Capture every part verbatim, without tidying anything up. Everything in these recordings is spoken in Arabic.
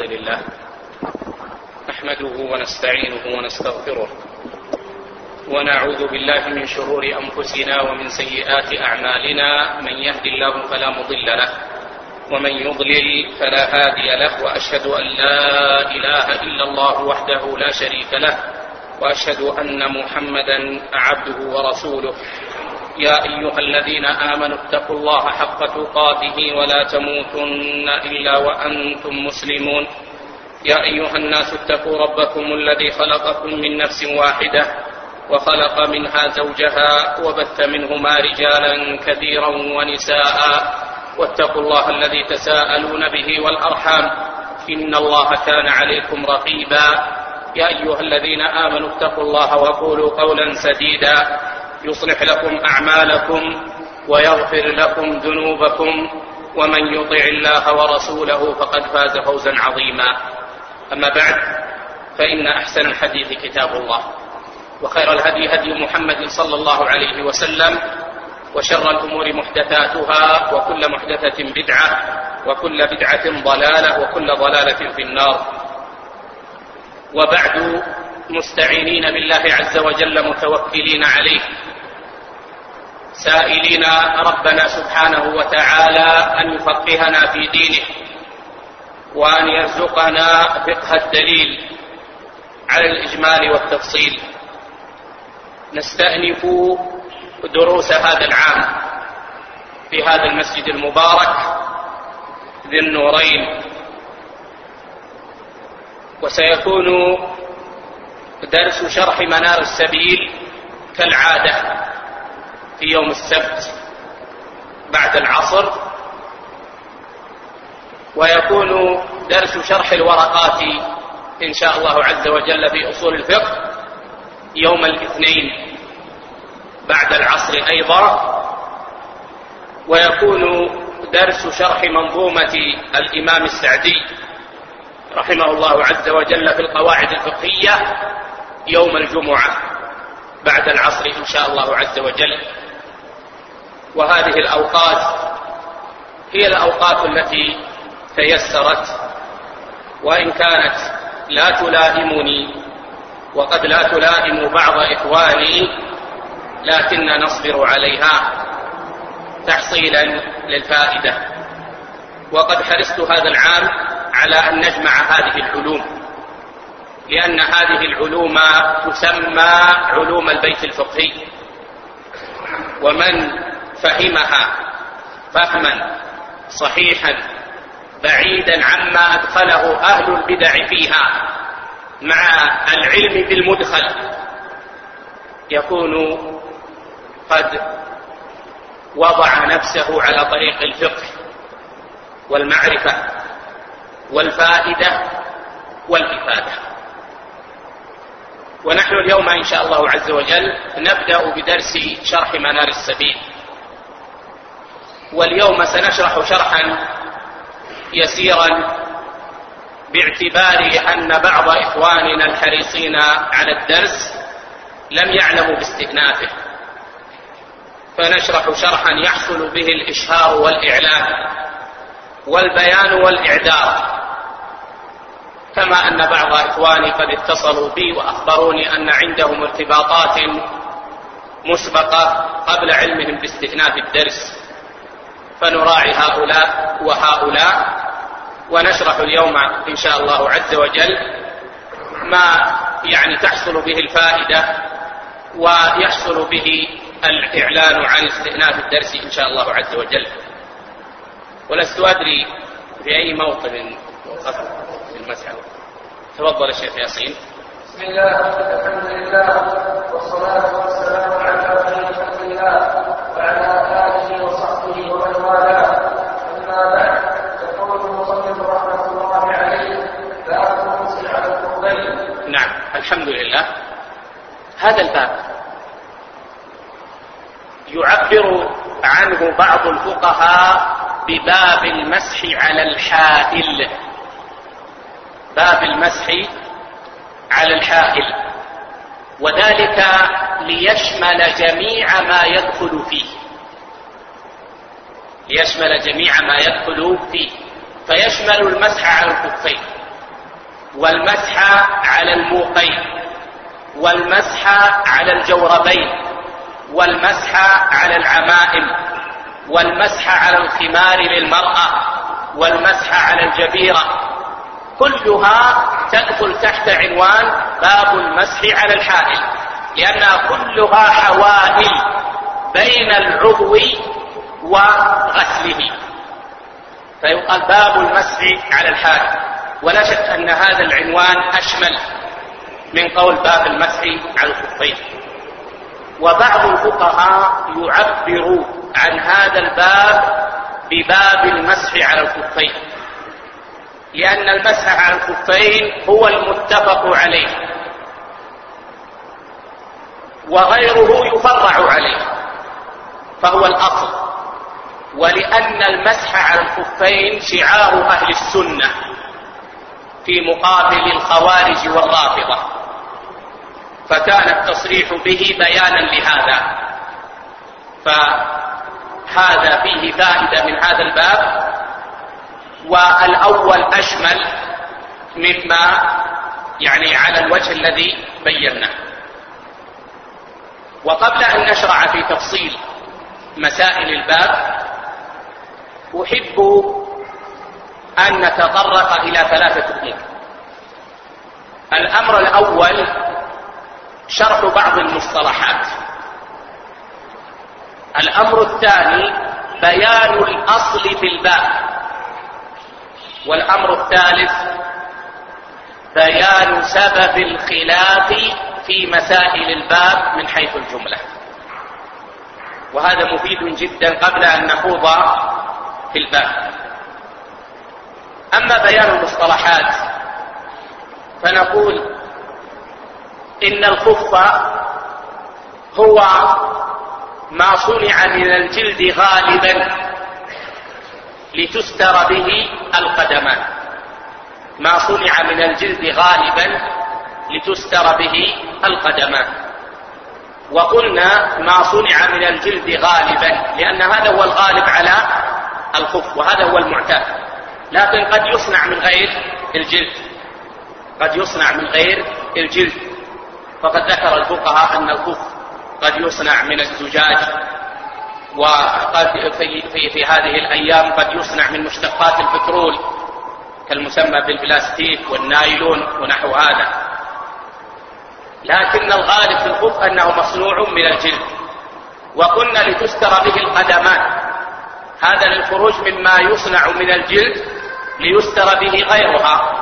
لله نحمده ونستعينه ونستغفره ونعوذ بالله من شرور أنفسنا ومن سيئات أعمالنا. من يهد الله فلا مضل له ومن يضلل فلا هادي له، وأشهد أن لا إله إلا الله وحده لا شريك له، وأشهد أن محمدا عبده ورسوله. يا أيها الذين آمنوا اتقوا الله حق تقاته ولا تموتن إلا وأنتم مسلمون. يا أيها الناس اتقوا ربكم الذي خلقكم من نفس واحدة وخلق منها زوجها وبث منهما رجالا كثيرا ونساء، واتقوا الله الذي تساءلون به والأرحام إن الله كان عليكم رقيبا. يا أيها الذين آمنوا اتقوا الله وقولوا قولا سديدا يصلح لكم أعمالكم ويغفر لكم ذنوبكم، ومن يطع الله ورسوله فقد فاز فوزا عظيما. أما بعد، فإن أحسن الحديث كتاب الله، وخير الهدي هدي محمد صلى الله عليه وسلم، وشر الأمور محدثاتها، وكل محدثة بدعة، وكل بدعة ضلالة، وكل ضلالة في النار. وبعد، مستعينين بالله عز وجل متوكلين عليه، سائلين ربنا سبحانه وتعالى أن يفقهنا في دينه، وأن يرزقنا فقه الدليل على الإجمال والتفصيل. نستأنف دروس هذا العام في هذا المسجد المبارك ذي النورين، وسيكون درس شرح منار السبيل كالعادة في يوم السبت بعد العصر، ويكون درس شرح الورقات إن شاء الله عز وجل في أصول الفقه يوم الاثنين بعد العصر أيضا، ويكون درس شرح منظومة الإمام السعدي رحمه الله عز وجل في القواعد الفقهية يوم الجمعة بعد العصر إن شاء الله عز وجل. وهذه الأوقات هي الأوقات التي تيسرت، وإن كانت لا تلائمني وقد لا تلائم بعض إخواني، لكن نصبر عليها تحصيلا للفائدة. وقد حرصت هذا العام على أن نجمع هذه العلوم، لأن هذه العلوم تسمى علوم البيت الفقهي، ومن فهمها فهما صحيحا بعيدا عما أدخله أهل البدع فيها مع العلم بالمدخل، يكون قد وضع نفسه على طريق الفقه والمعرفة والفائدة والإفادة. ونحن اليوم إن شاء الله عز وجل نبدأ بدرس شرح منار السبيل، واليوم سنشرح شرحا يسيرا باعتبار أن بعض إخواننا الحريصين على الدرس لم يعلموا باستئنافه، فنشرح شرحا يحصل به الإشهار والإعلام والبيان والإعدار. كما أن بعض إخواني قد اتصلوا بي وأخبروني أن عندهم ارتباطات مسبقة قبل علمهم باستئناف الدرس، فنراعي هؤلاء وهؤلاء، ونشرح اليوم إن شاء الله عز وجل ما يعني تحصل به الفائدة ويحصل به الإعلان عن استئناف الدرس إن شاء الله عز وجل. ولست أدري في أي موطن وقفت في المسألة. تفضل الشيخ ياسين. بسم الله، الحمد لله، والصلاة والسلام على خير خلق الله وعلى آله وصحبه ومن والاه. أما بعد، يقول المصنف رحمة الله عليه: باب المسح على الكعبين. نعم، الحمد لله. هذا الباب يعبر عنه بعض الفقهاء بباب المسح على الحائل، باب المسح على الحائل، وذلك ليشمل جميع ما يدخل فيه، ليشمل جميع ما يدخل فيه، فيشمل المسح على الخفين والمسح على الموقين، والمسح على الجوربين، والمسح على العمائم، والمسح على الخمار للمرأة، والمسح على الجبيرة، كلها تدخل تحت عنوان باب المسح على الحائل، لأنها كلها حوائل بين العضو وغسله، فيقال باب المسح على الحائل. ولا شك أن هذا العنوان أشمل من قول باب المسح على الخفين. وبعض الفقهاء يعبر عن هذا الباب بباب المسح على الخفين، لأن المسح على الخفين هو المتفق عليه، وغيره يفرع عليه فهو الأصل. ولأن المسح على الخفين شعار أهل السنة في مقابل الخوارج والرافضة، فكان التصريح به بيانا لهذا. فهذا فيه فائدة من هذا الباب، والأول أشمل مما يعني على الوجه الذي بيناه. وقبل أن نشرع في تفصيل مسائل الباب أحب أن نتطرق إلى ثلاثة أمور. الأمر الأول شرح بعض المصطلحات. الأمر الثاني بيان الأصل في الباب. والأمر الثالث بيان سبب الخلاف في مسائل الباب من حيث الجملة. وهذا مفيد جدا قبل أن نخوض في الباب. أما بيان المصطلحات فنقول إن الخف هو ما صنع من الجلد غالبا لتستر به القدمان، ما صنع من الجلد غالبا لتستر به القدمان. وقلنا ما صنع من الجلد غالبا لأن هذا هو الغالب على الخف وهذا هو المعتاد، لكن قد يصنع من غير الجلد، قد يصنع من غير الجلد. فقد ذكر الفقهاء أن الخف قد يصنع من الزجاج، وقد في, في, في هذه الأيام قد يصنع من مشتقات البترول كالمسمى بالبلاستيك والنايلون ونحو هذا. لكن الغالب في الخف أنه مصنوع من الجلد. وقلنا لتستر به القدمان، هذا للخروج مما يصنع من الجلد ليستر به غيرها،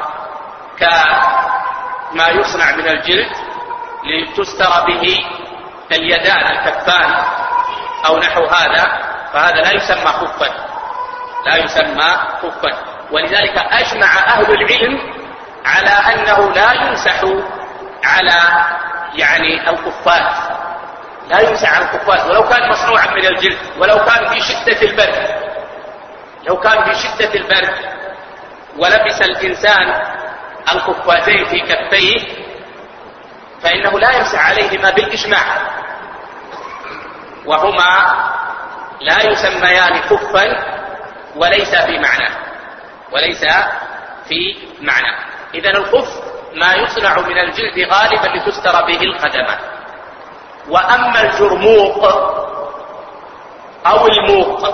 كما يصنع من الجلد لتستر به اليدان الكفان أو نحو هذا، فهذا لا يسمى خفا، لا يسمى خفا. ولذلك أجمع أهل العلم على أنه لا يمسح على يعني الخفات، لا يمسح على الخفات ولو كان مصنوعا من الجلد، ولو كان في شدة البرد، لو كان في شدة البرد ولبس الإنسان الخفاتين في كفيه فإنه لا يمسح عليهما بالإجماع، وهما لا يسميان خفا وليس في معنى، وليس في معنى. إذن الخف ما يصنع من الجلد غالبا لتستر به القدمان. وأما الجرموق أو الموق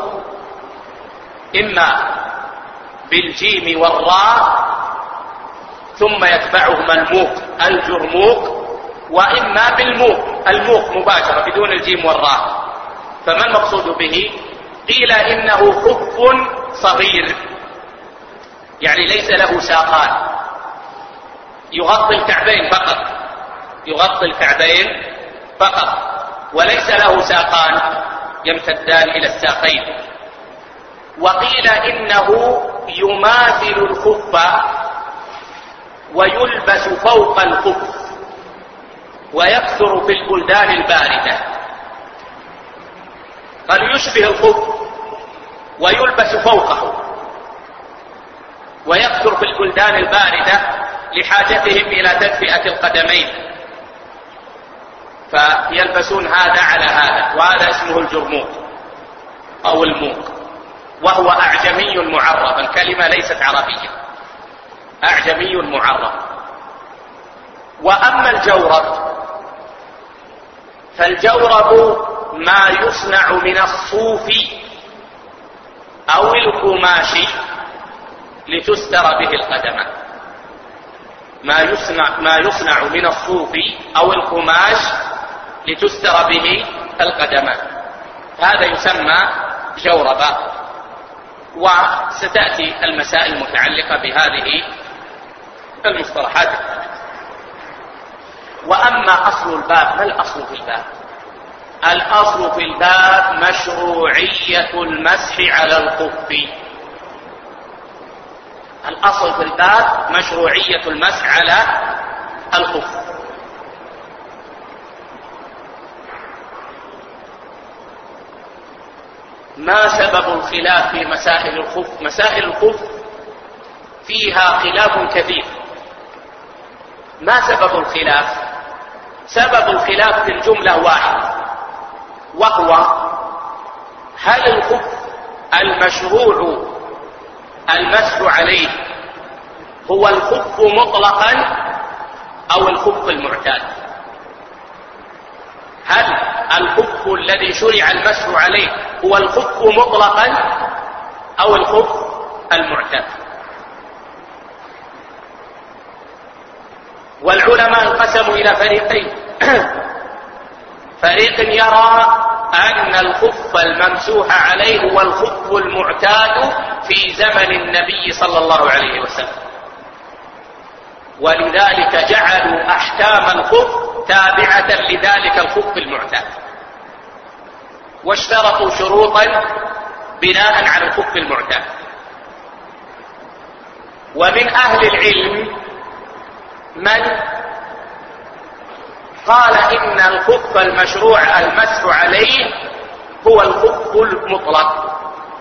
إما بالجيم والراء ثم يتبعهما الموق الجرموق، وإما بالموق الموق مباشرة بدون الجيم والراء. فما المقصود به؟ قيل إنه خف صغير، يعني ليس له ساقان، يغطي الكعبين فقط، يغطي الكعبين فقط، وليس له ساقان يمتدان إلى الساقين. وقيل إنه يماثل الخف ويلبس فوق الخف ويكثر في البلدان الباردة. قال يشبه الخف ويلبس فوقه ويكثر في البلدان الباردة لحاجتهم إلى تدفئة القدمين، فيلبسون هذا على هذا، وهذا اسمه الجرموق أو الموق، وهو أعجمي معرب، الكلمة ليست عربية، أعجمي معرب. وأما الجورب فالجورب ما يصنع من الصوف أو القماش لتستر به القدم، ما يصنع, ما يصنع من الصوف أو القماش لتستر به القدم، هذا يسمى جوربا. وستأتي المسائل المتعلقة بهذه المصطلحات. وأما أصل الباب، ما الأصل في الباب؟ الأصل في الباب مشروعية المسح على الخف. الأصل في الباب مشروعية المسح على الخف. ما سبب الخلاف في مسائل الخف؟ مسائل الخف فيها خلاف كثير. ما سبب الخلاف؟ سبب الخلاف في الجملة واحد، وهو هل الخف المشروع المسح عليه هو الخف مطلقا أو الخف المعتاد؟ هل الخف الذي شرع المسح عليه هو الخف مطلقا أو الخف المعتاد؟ والعلماء انقسموا إلى فريقين. فريق يرى أن الخف الممسوح عليه هو الخف المعتاد في زمن النبي صلى الله عليه وسلم، ولذلك جعلوا أحكام الخف تابعة لذلك الخف المعتاد، واشترطوا شروطا بناء على الخف المعتاد. ومن أهل العلم من قال إن الخف المشروع المسح عليه هو الخف المطلق،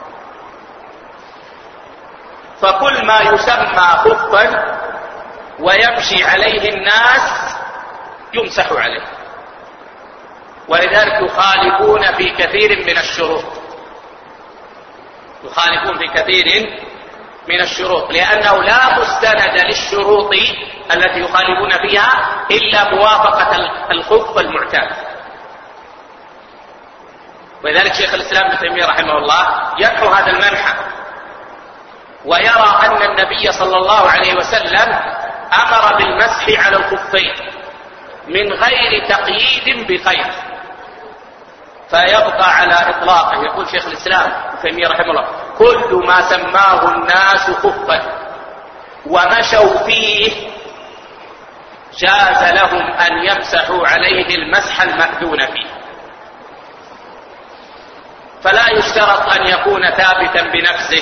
فكل ما يسمى خفا ويمشي عليه الناس يمسح عليه، ولذلك يخالفون في كثير من الشروط، يخالفون في كثير من الشروط، لأنه لا مستند للشروط التي يخالفون فيها إلا موافقة الخف المعتاد. ولذلك شيخ الإسلام ابن تيمية رحمه الله يدعو هذا المنحى، ويرى أن النبي صلى الله عليه وسلم أمر بالمسح على الخفين من غير تقييد بقيد، فيبقى على إطلاقه. يقول شيخ الإسلام ابن تيمية رحمه الله: كل ما سماه الناس خفا ومشوا فيه جاز لهم أن يمسحوا عليه المسح المأذون فيه، فلا يشترط أن يكون ثابتا بنفسه،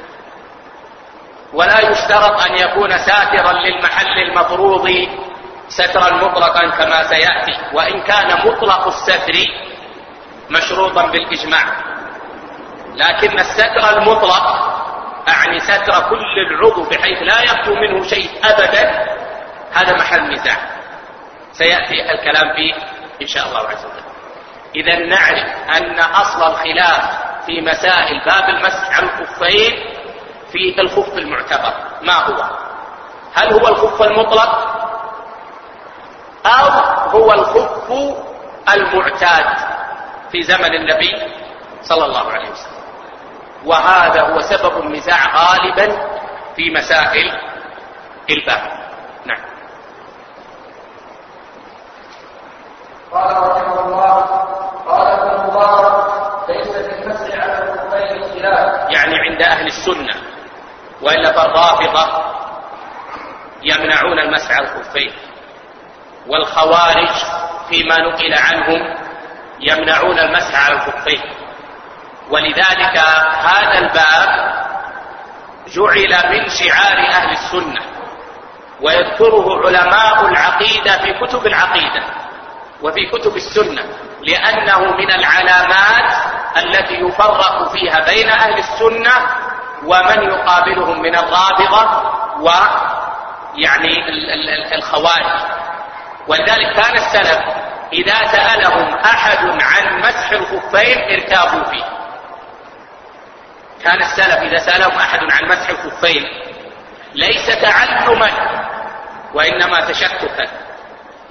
ولا يشترط أن يكون ساترا للمحل المفروض سترا مطلقا كما سيأتي، وإن كان مطلق الستر مشروطا بالإجماع، لكن الستر المطلق أعني ستر كل العضو بحيث لا يخلو منه شيء أبدا، هذا محل نزاع سيأتي الكلام فيه إن شاء الله عز وجل. إذا نعرف أن أصل الخلاف في مسائل باب المسح على الخفين في الخف المعتبر ما هو؟ هل هو الخف المطلق أو هو الخف المعتاد في زمن النبي صلى الله عليه وسلم؟ وهذا هو سبب النزاع غالبا في مسائل الباب. نعم. قال رحمه الله: قال ابن المبارك: ليس في المسح على الخفين خلاف. يعني عند أهل السنة، وإلا فالرافضة يمنعون المسح على الخفين، والخوارج فيما نقل عنهم يمنعون المسح على الخفين. ولذلك هذا الباب جعل من شعار أهل السنة، ويذكره علماء العقيدة في كتب العقيدة وفي كتب السنة، لأنه من العلامات التي يفرق فيها بين أهل السنة ومن يقابلهم من الرافضة ويعني الخوارج. ولذلك كان السلف إذا سألهم أحد عن مسح الخفين ارتابوا فيه. كان السلف إذا سألهم أحد عن مسح الخفين ليس تعلما وإنما تشككا،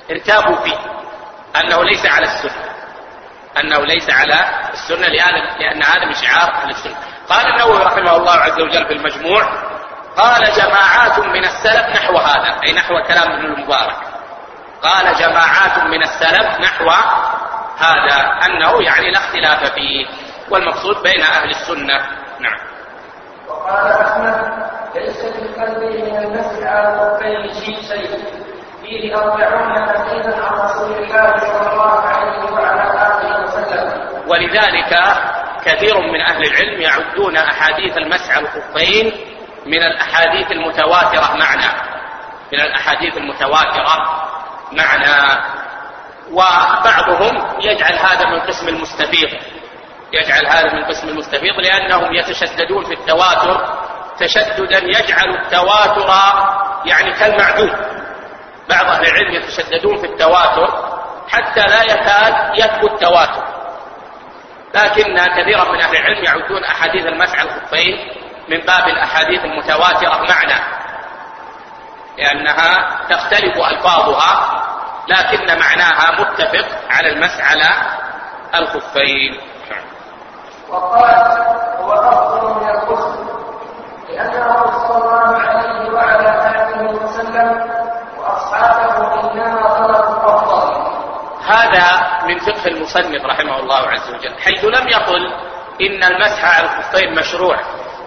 ارتابوا فيه أنه ليس على السنة، أنه ليس على السنة لأن هذا من شعار أهل السنة. قال النووي رحمه الله عز وجل في المجموع: قال جماعات من السلف نحو هذا، أي نحو كلام ابن المبارك. قال جماعات من السلف نحو هذا، أنه يعني لا اختلاف فيه، والمقصود بين أهل السنة. نعم. وقال أحمد: ليس في قلبي من المسح على الخفين شيء فيه أربعون حديثا عن رسول الله صلى الله عليه وعلى آله وسلم. ولذلك كثير من أهل العلم يعدون أحاديث المسح على الخفين من الأحاديث المتواترة معنا، من الأحاديث المتواترة معنا. وبعضهم يجعل هذا من قسم المستفيض، يجعل هذا من قسم المستفيض لأنهم يتشددون في التواتر تشددا يجعل التواتر يعني كالمعدوم. بعض أهل العلم يتشددون في التواتر حتى لا يكاد يثبت تواتر، لكن كثيرا من أهل العلم يعدون أحاديث المسح على الخفين من باب الأحاديث المتواترة معنا، لأنها تختلف ألفاظها لكن معناها متفق على المسح على الخفين. وقال: هو أفضل من الغسل، لأنه صلى الله عليه وعلى آله وسلم وأصحابه إنما طلبوا الأفضل. هذا من فقه المصنف رحمه الله عز وجل، حيث لم يقل إن المسح على الخفين مشروع،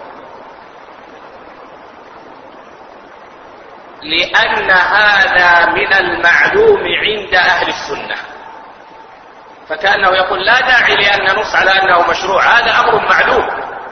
لأن هذا من المعلوم عند أهل السنة، فكأنه يقول لا داعي لأن نص على أنه مشروع، هذا أمر معلوم،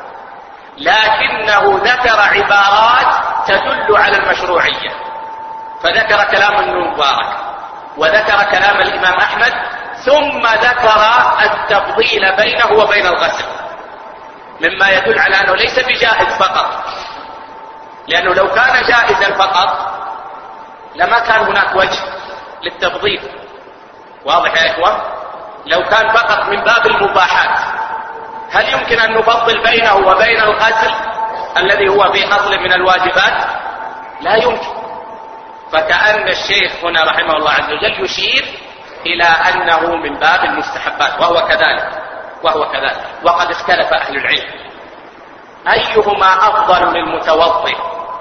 لكنه ذكر عبارات تدل على المشروعية، فذكر كلام ابن المبارك وذكر كلام الإمام أحمد، ثم ذكر التفضيل بينه وبين الغسل، مما يدل على أنه ليس بجائز فقط، لأنه لو كان جائزا فقط لما كان هناك وجه للتفضيل. واضح يا إخوة؟ لو كان فقط من باب المباحات، هل يمكن أن نفضل بينه وبين الغسل الذي هو في أصل من الواجبات؟ لا يمكن. فكأن الشيخ هنا رحمه الله عز وجل يشير إلى أنه من باب المستحبات، وهو كذلك وهو كذلك وقد اختلف أهل العلم أيهما أفضل للمتوضئ،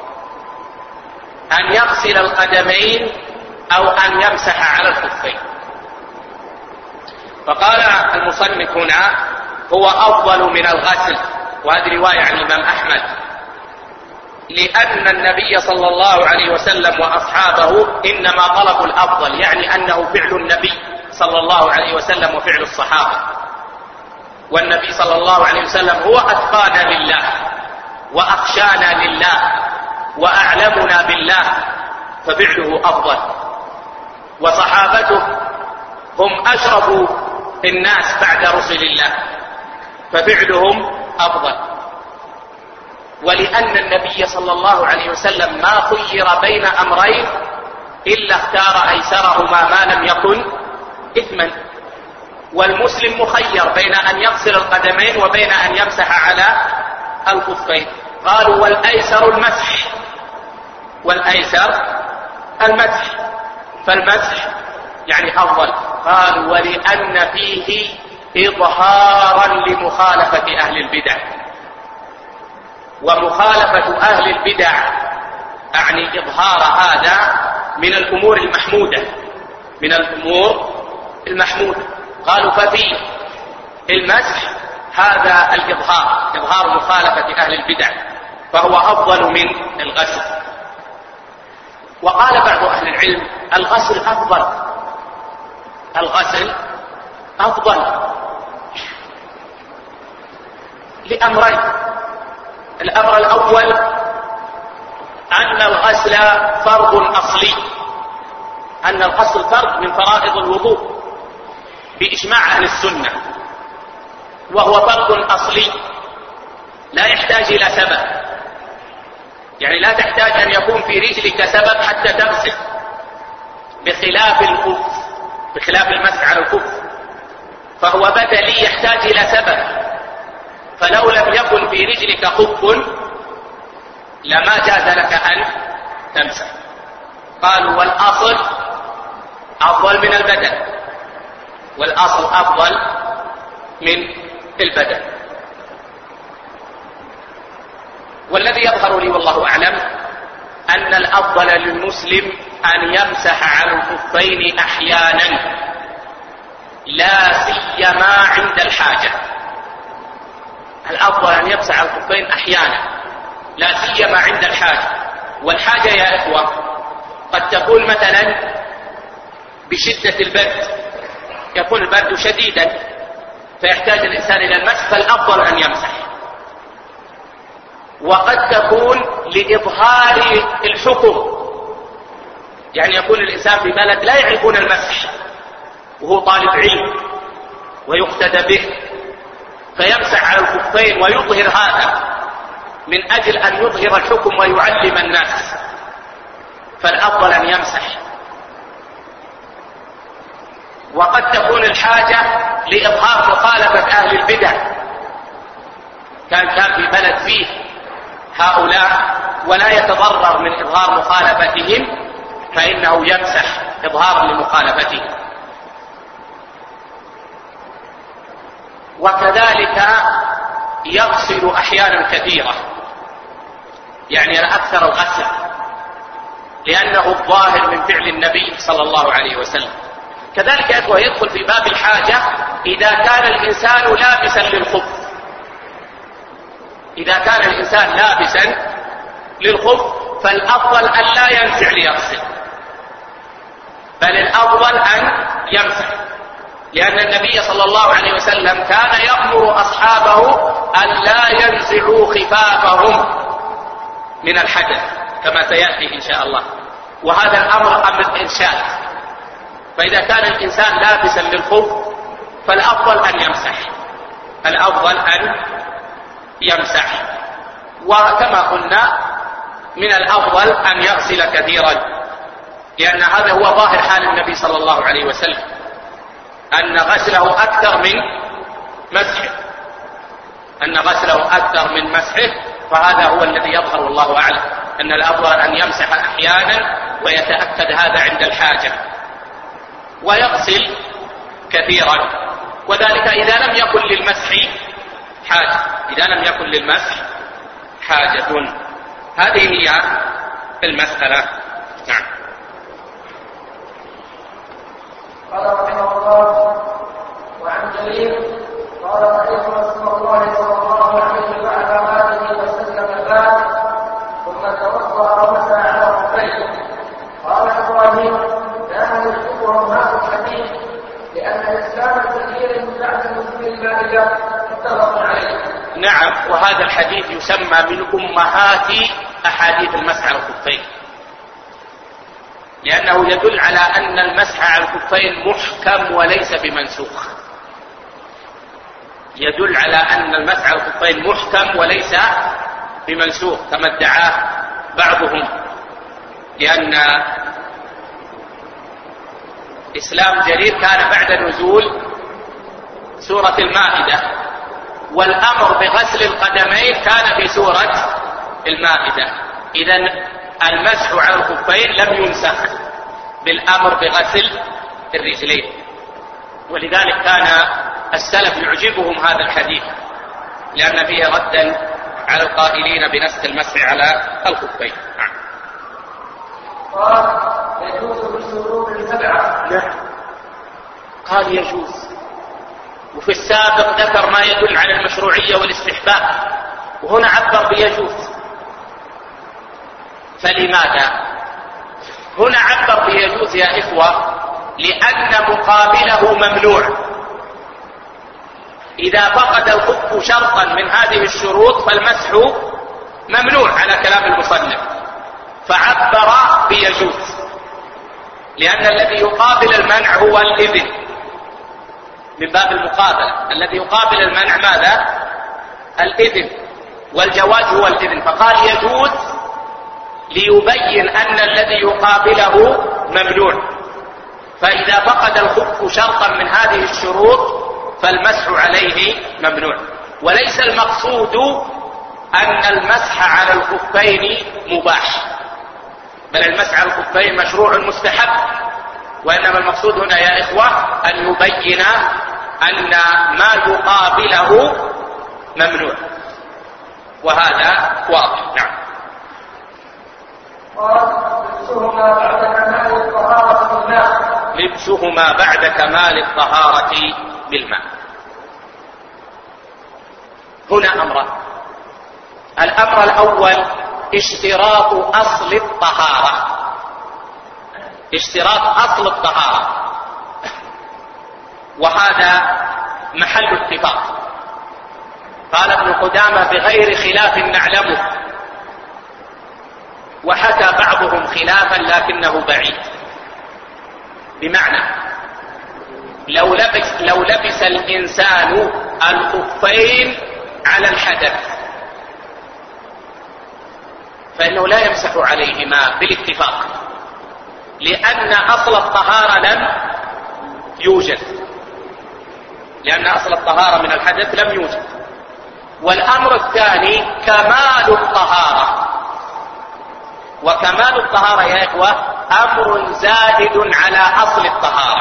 أن يغسل القدمين أو أن يمسح على الخفين. فقال المصنف هنا: هو أفضل من الغسل، وهذه رواية عن الإمام أحمد، لأن النبي صلى الله عليه وسلم وأصحابه إنما طلبوا الأفضل، يعني أنه فعل النبي صلى الله عليه وسلم وفعل الصحابة، والنبي صلى الله عليه وسلم هو أتقانا لله وأخشانا لله وأعلمنا بالله، ففعله أفضل، وصحابته هم أشرف الناس بعد رسل الله، ففعلهم أفضل. ولأن النبي صلى الله عليه وسلم ما خير بين أمرين إلا اختار أيسرهما ما لم يكن إثما، والمسلم مخير بين أن يغسل القدمين وبين أن يمسح على الخفين. قالوا: والأيسر المسح، والأيسر المسح، فالمسح يعني أفضل. قالوا: ولأن فيه إظهارا لمخالفة أهل البدع، ومخالفة أهل البدع أعني إظهار هذا من الأمور المحمودة، من الأمور المحمودة. قالوا: ففي المسح هذا الإظهار، إظهار مخالفة أهل البدع، فهو أفضل من الغسل. وقال بعض أهل العلم: الغسل أفضل، الغسل أفضل لأمرين. الأمر الأول أن الغسل فرض أصلي، أن الغسل فرض من فرائض الوضوء بإجماع أهل السنة، وهو فرض أصلي لا يحتاج إلى سبب، يعني لا تحتاج أن يكون في رجلك سبب حتى تغسل، بخلاف الخف، بخلاف المسح على الخف فهو بدلي يحتاج إلى سبب، فلو لم يكن في رجلك خف لما جاز لك أن تمسح. قالوا: والأصل أفضل من البدن، والأصل أفضل من البدن. والذي يظهر لي والله أعلم أن الأفضل للمسلم أن يمسح على الخفين أحيانا، لا سيما عند الحاجة. الأفضل أن يمسح على الخفين أحيانا لا سيما عند الحاجة. والحاجة يا إخوة قد تكون مثلا بشدة البرد، يكون البرد شديدا فيحتاج الإنسان إلى المسح، فالأفضل أن يمسح. وقد تكون لإظهار الحكم، يعني يكون الإنسان في بلد لا يعرفون المسح وهو طالب علم ويقتدى به، فيمسح على الخفين ويظهر هذا من أجل أن يظهر الحكم ويعلم الناس، فالأفضل أن يمسح. وقد تكون الحاجة لإظهار مخالفة أهل البدع، كان كان في بلد فيه هؤلاء ولا يتضرر من إظهار مخالفتهم، فإنه يمسح إظهارا لمخالفتهم. وكذلك يغسل أحيانا كثيرة، يعني أكثر الغسل، لأنه الظاهر من فعل النبي صلى الله عليه وسلم. كذلك أخوة يدخل في باب الحاجة إذا كان الإنسان لابسا للخف، إذا كان الإنسان لابسا للخف فالأفضل أن لا ينزع ليغسل، بل الأفضل أن يمسح، لأن النبي صلى الله عليه وسلم كان يأمر أصحابه أن لا ينزعوا خفافهم من الحدث كما سيأتي إن شاء الله، وهذا الأمر أمر إرشاد. فإذا كان الإنسان لابسا للخف فالأفضل أن يمسح، الأفضل أن يمسح. وكما قلنا من الأفضل أن يغسل كثيرا، لأن هذا هو ظاهر حال النبي صلى الله عليه وسلم، أن غسله أكثر من مسحه، أن غسله أكثر من مسحه، فهذا هو الذي يظهر والله أعلم، أن الأفضل أن يمسح أحيانا ويتأكد هذا عند الحاجة، ويغسل كثيرا. وذلك إذا لم يكن للمسح حاجة، إذا لم يكن للمسح حاجة. هذه هي المسألة. نعم. قال رحمه الله: وعن جرير قال: رأيت رسول الله صلى الله عليه وعلى آله وسلم الباب ثم توضأ ومسح على خفيه. قال إبراهيم: لا يشبههم هذا الحديث، لأن الإسلام كثير من بعد نزول المائدة متفق عليه. نعم، وهذا الحديث يسمى من أمهات أحاديث المسح على الخفين، لأنه يدل على أن المسح على الخفين محكم وليس بمنسوخ، يدل على أن المسح على الخفين محكم وليس بمنسوخ كما ادعاه بعضهم، لأن إسلام جرير كان بعد نزول سورة المائدة، والأمر بغسل القدمين كان في سورة المائدة، إذن المسح على الخفين لم ينسخ بالأمر بغسل الرجلين. ولذلك كان السلف يعجبهم هذا الحديث، لأن فيه ردا على القائلين بنسخ المسح على الخفين. قال: يجوز بالشروط السبعة. لا، قال يجوز، وفي السابق ذكر ما يدل على المشروعية والاستحباب، وهنا عبر بيجوز. فلماذا هنا عبر بيجوز يا إخوة؟ لأن مقابله ممنوع. إذا فقد الخف شرطا من هذه الشروط فالمسح ممنوع على كلام المصنف، فعبر بيجوز، لأن الذي يقابل المنع هو الإذن، من باب المقابلة الذي يقابل المنع ماذا؟ الإذن، والجواز هو الإذن، فقال يجوز ليبين أن الذي يقابله ممنوع. فإذا فقد الخف شرطا من هذه الشروط فالمسح عليه ممنوع. وليس المقصود أن المسح على الخفين مباح، بل المسح على الخفين مشروع مستحب، وإنما المقصود هنا يا إخوة أن يبين أن ما يقابله ممنوع، وهذا واضح. نعم. لبسهما بعد كمال الطهارة بالماء. لبسهما بعد كمال الطهارة بالماء. هنا أمران. الأمر الأول اشتراط أصل الطهارة، اشتراط أصل الطهارة، وهذا محل اتفاق. قال ابن قدامة بغير خلاف نعلمه، وحكى بعضهم خلافا لكنه بعيد. بمعنى لو لبس, لو لبس الإنسان الخفين على الحدث فإنه لا يمسح عليهما بالاتفاق، لأن أصل الطهارة لم يوجد، لأن أصل الطهارة من الحدث لم يوجد. والأمر الثاني كمال الطهارة، وكمال الطهارة يا إخوة أمر زائد على أصل الطهارة.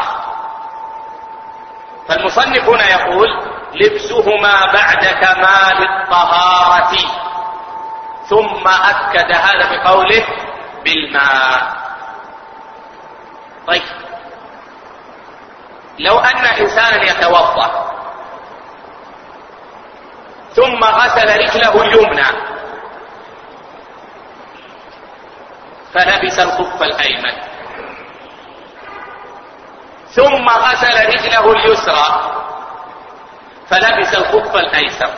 فالمصنف هنا يقول لبسهما بعد كمال الطهارة، ثم أكد هذا بقوله بالماء. طيب، لو أن إنسانا يتوضأ ثم غسل رجله اليمنى فلبس الخف الأيمن، ثم غسل رجله اليسرى فلبس الخف الأيسر،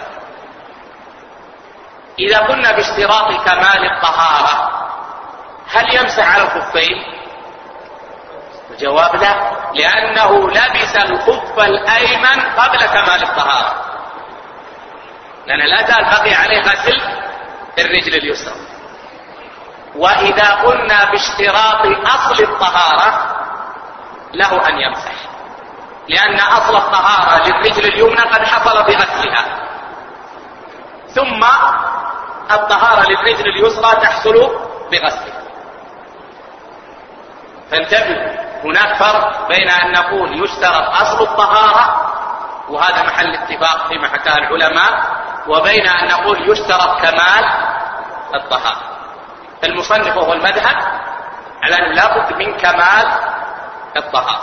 إذا قلنا باشتراط كمال الطهارة هل يمسح على الخفين؟ الجواب لا، لأنه لبس الخف الأيمن قبل كمال الطهارة، لأن لا زال بقي عليه غسل الرجل اليسرى. وإذا قلنا باشتراط أصل الطهارة له أن يمسح، لأن أصل الطهارة للرجل اليمنى قد حصل بغسلها، ثم الطهارة للرجل اليسرى تحصل بغسلها. فانتبهوا، هناك فرق بين أن نقول يشترط أصل الطهارة، وهذا محل اتفاق فيما حكاه العلماء، وبين أن نقول يشترط كمال الطهارة. المصنف وهو المذهب على أن لا بد من كمال الطهارة.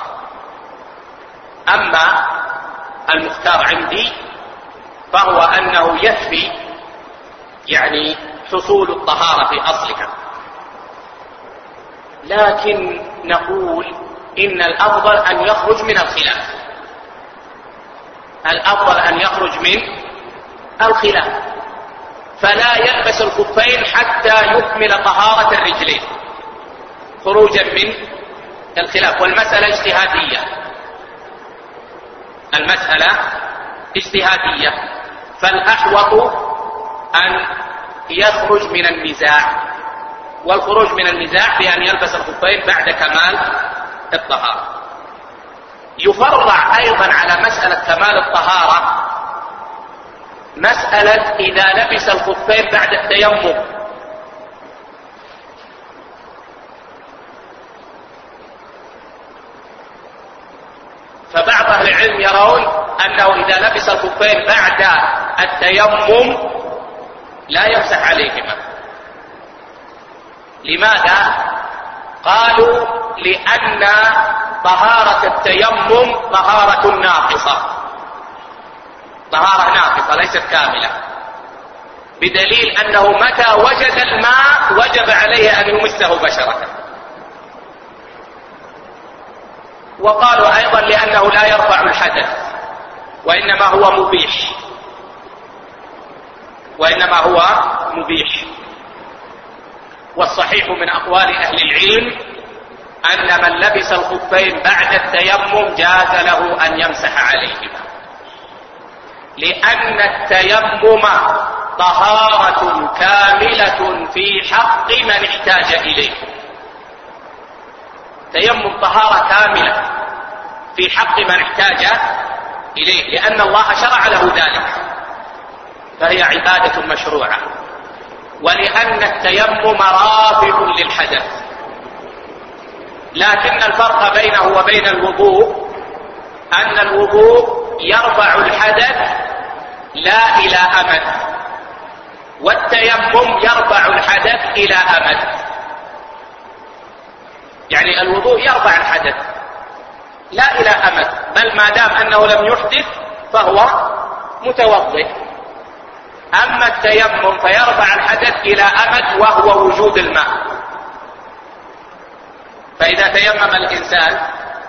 أما المختار عندي فهو أنه يكفي يعني حصول الطهارة في أصلها، لكن نقول إن الأفضل أن يخرج من الخلاف، الأفضل أن يخرج من الخلاف، فلا يلبس الخفين حتى يكمل طهارة الرجلين خروجا من الخلاف. والمسألة اجتهادية، المسألة اجتهادية، فالأحوط أن يخرج من النزاع، والخروج من النزاع بأن يلبس الخفين بعد كمال الطهارة. يفرع أيضا على مسألة كمال الطهارة مسألة إذا لبس الخفين بعد التيمم، فبعض أهل العلم يرون أنه إذا لبس الخفين بعد التيمم لا يمسح عليهما. لماذا؟ قالوا لأن طهارة التيمم طهارة ناقصة، طهارة ناقصة ليست كاملة، بدليل أنه متى وجد الماء وجب عليه أن يمسه بشرة. وقالوا أيضا لأنه لا يرفع الحدث، وإنما هو مبيح، وإنما هو مبيح. والصحيح من أقوال أهل العلم أن من لبس الخفين بعد التيمم جاز له أن يمسح عليهما، لأن التيمم طهارة كاملة في حق من احتاج إليه. تيمم طهارة كاملة في حق من احتاج إليه، لأن الله شرع له ذلك، فهي عبادة مشروعة. ولأن التيمم رافع للحدث، لكن الفرق بينه وبين الوضوء أن الوضوء يرفع الحدث لا إلى أمد، والتيمم يرفع الحدث إلى أمد. يعني الوضوء يرفع الحدث لا إلى أمد، بل ما دام أنه لم يحدث فهو متوضئ. أما التيمم فيرفع الحدث إلى أمد وهو وجود الماء. فإذا تيمم الإنسان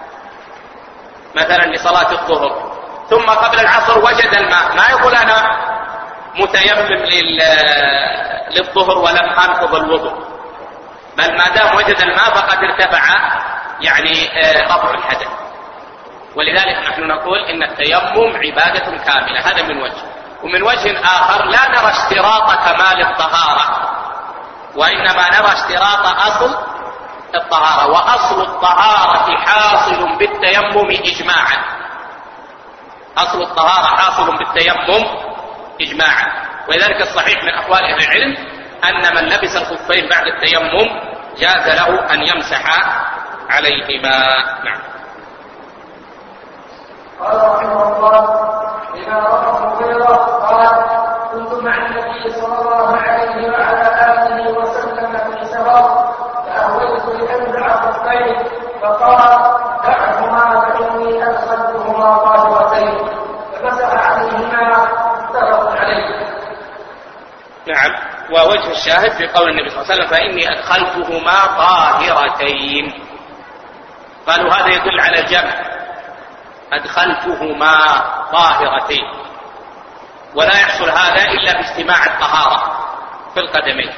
مثلا لصلاة الظهر ثم قبل العصر وجد الماء، ما يقول أنا متيمم للظهر ولم أنقض الوضوء، بل ما دام وجد الماء فقد ارتفع يعني رفع الحدث. ولذلك نحن نقول إن التيمم عبادة كاملة، هذا من وجه. ومن وجه آخر لا نرى اشتراط كمال الطهارة، وإنما نرى اشتراط أصل الطهارة، وأصل الطهارة حاصل بالتيمم إجماعا. أصل الطهارة حاصل بالتيمم إجماعا. ولذلك الصحيح من أقوال أهل العلم أن من لبس الخفين بعد التيمم جاز له أن يمسح عليهما. نعم. قال رحمه الله: إذا رأى المغيرة قال: كنت مع النبي صلى الله عليه وعلى آله وسلم في سفر فأهويت لأنزع خفين فقال: دعهما فإني أدخلتهما طاهرتين، فمسح عليهما متفق عليه. نعم. ووجه الشاهد في قول النبي صلى الله عليه وسلم: فإني أدخلتهما طاهرتين. قالوا هذا يدل على الجمع، أدخلتهما طاهرتين، ولا يحصل هذا إلا باجتماع الطهارة في القدمين.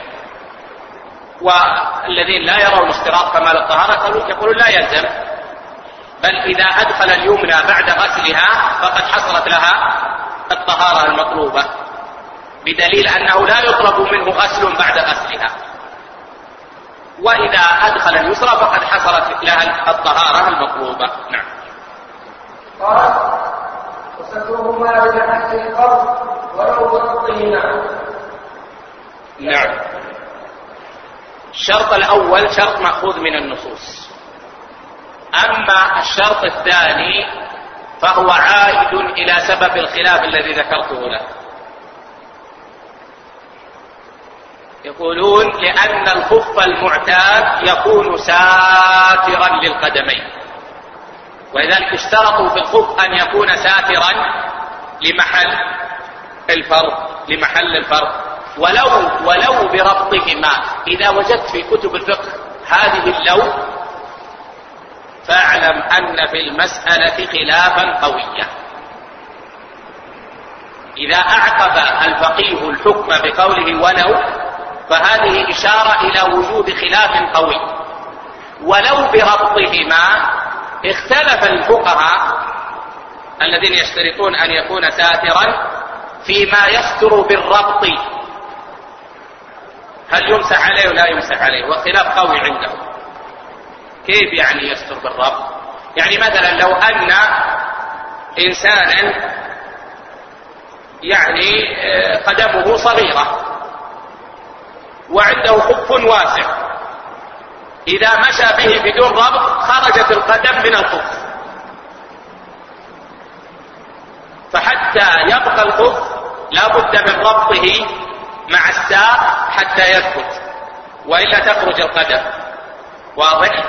والذين لا يرون اشتراط كمال الطهارة يقولون لا يلزم، بل إذا أدخل اليمنى بعد غسلها فقد حصلت لها الطهارة المطلوبة، بدليل أنه لا يطلب منه غسل بعد غسلها. وإذا أدخل اليسرى فقد حصلت لها الطهارة المطلوبة. نعم. قال: وسترهما بمحل القرض ولو بغضهما. نعم. الشرط الأول شرط مأخوذ من النصوص، أما الشرط الثاني فهو عائد إلى سبب الخلاف الذي ذكرته له. يقولون لأن الخف المعتاد يكون ساترا للقدمين، ولذلك اشترطوا في الخف أن يكون ساترا لمحل الفرض لمحل الفرض ولو ولو بربطهما. إذا وجدت في كتب الفقه هذه اللو فاعلم أن في المسألة خلافا قويا. إذا أعقب الفقيه الحكم بقوله ولو فهذه إشارة إلى وجود خلاف قوي. ولو بربطهما اختلف الفقهاء الذين يشترطون أن يكون ساترا فيما يستر بالربط، هل يمسح عليه ولا يمسح عليه، واختلاف قوي عندهم. كيف يعني يستر بالربط؟ يعني مثلا لو أن إنسانا يعني قدمه صغيرة وعنده خف واسع، إذا مشى به بدون ربط خرجت القدم من الخف، فحتى يبقى الخف لا بد من ربطه مع الساق حتى يثبت، وإلا تخرج القدم. واضح؟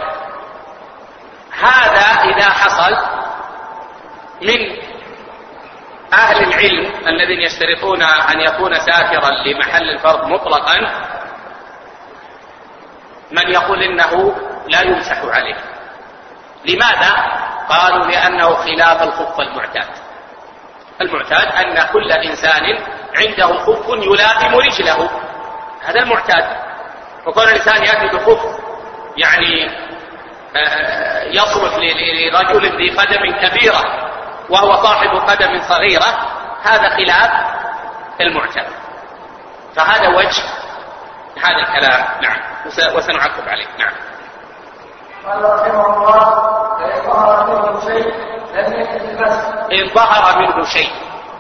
هذا إذا حصل من أهل العلم الذين يشترطون أن يكون ساترا لمحل الفرض مطلقا من يقول إنه لا يمسح عليه. لماذا؟ قالوا لأنه خلاف الخف المعتاد. المعتاد أن كل إنسان عنده خف يلائم رجله، هذا المعتاد. وكون الإنسان يأتي بخف يعني يصلح لرجل ذي قدم كبيرة وهو صاحب قدم صغيرة، هذا خلاف المعتاد. فهذا وجه هذا الكلام. نعم. وسنعقب عليه. نعم. قال رحمه الله: فإن ظهر منه شيء لم يكن المسح. إن ظهر منه شيء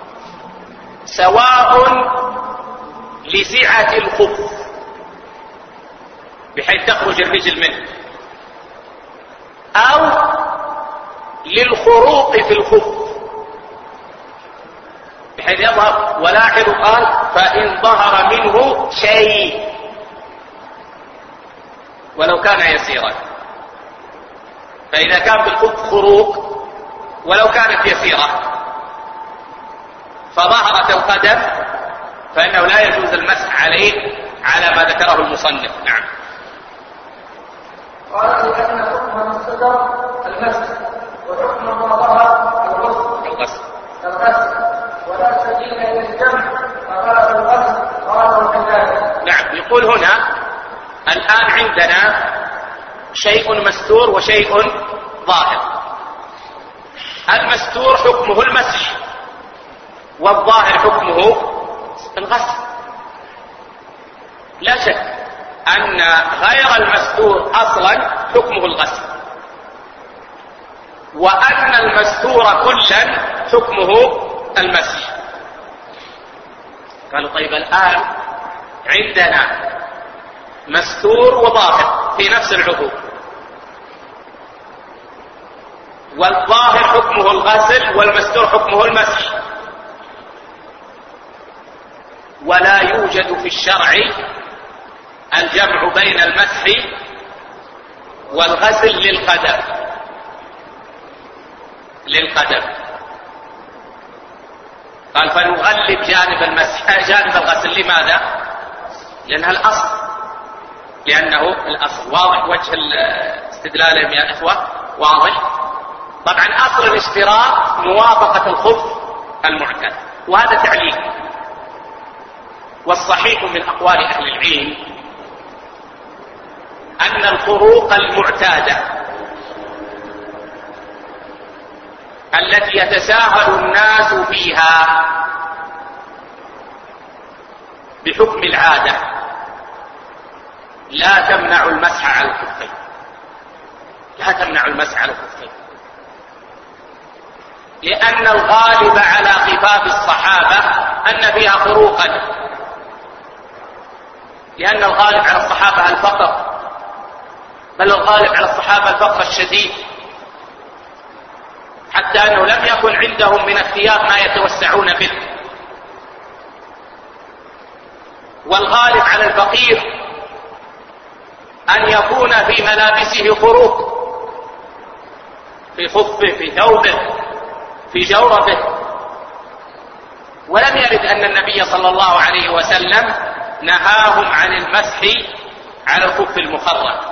سواء لسعة الخف بحيث تخرج الرجل منه، أو للخروق في الخف بحيث يظهر. ولاحظوا قال فإن ظهر منه شيء ولو كان يسيرا. فإذا كان في الخف خروق ولو كانت يسيرة فظهرت القدم فإنه لا يجوز المسح عليه على ما ذكره المصنف. نعم. قال لأن حكم الصدر المسح وحكم ما ظهر الغسل الغسل الغسل ولا سبيل إلى الجمع فقال الغسل قال كذلك. نعم. يقول هنا الآن عندنا شيء مستور وشيء ظاهر. المستور حكمه المسح والظاهر حكمه الغسل. لا شك أن غير المستور أصلا حكمه الغسل وأن المستور كلا حكمه المسح. قالوا طيب الآن عندنا مستور وظاهر في نفس العضو والظاهر حكمه الغسل والمستور حكمه المسح ولا يوجد في الشرع الجمع بين المسح والغسل للقدم للقدم قال فنغلب جانب المسح جانب الغسل. لماذا؟ لأنها الأصل لأنه الأصل. واضح وجه الاستدلال يا إخوة؟ واضح. طبعا أصل الاشتراط موافقة الخف المعتاد وهذا تعليل. والصحيح من أقوال أهل العلم أن الخروق المعتادة التي يتساهل الناس فيها بحكم العادة لا تمنع المسح على الخفين لا تمنع المسح على الخفين لأن الغالب على خفاف الصحابة أن فيها خروقا لأن الغالب على الصحابة الفقر بل الغالب على الصحابة الفقر الشديد حتى أنه لم يكن عندهم من الثياب ما يتوسعون به. والغالب على الفقير أن يكون في ملابسه خروق في خفه في ثوبه في جوربه. ولم يرد أن النبي صلى الله عليه وسلم نهاهم عن المسح على الخف المخرج.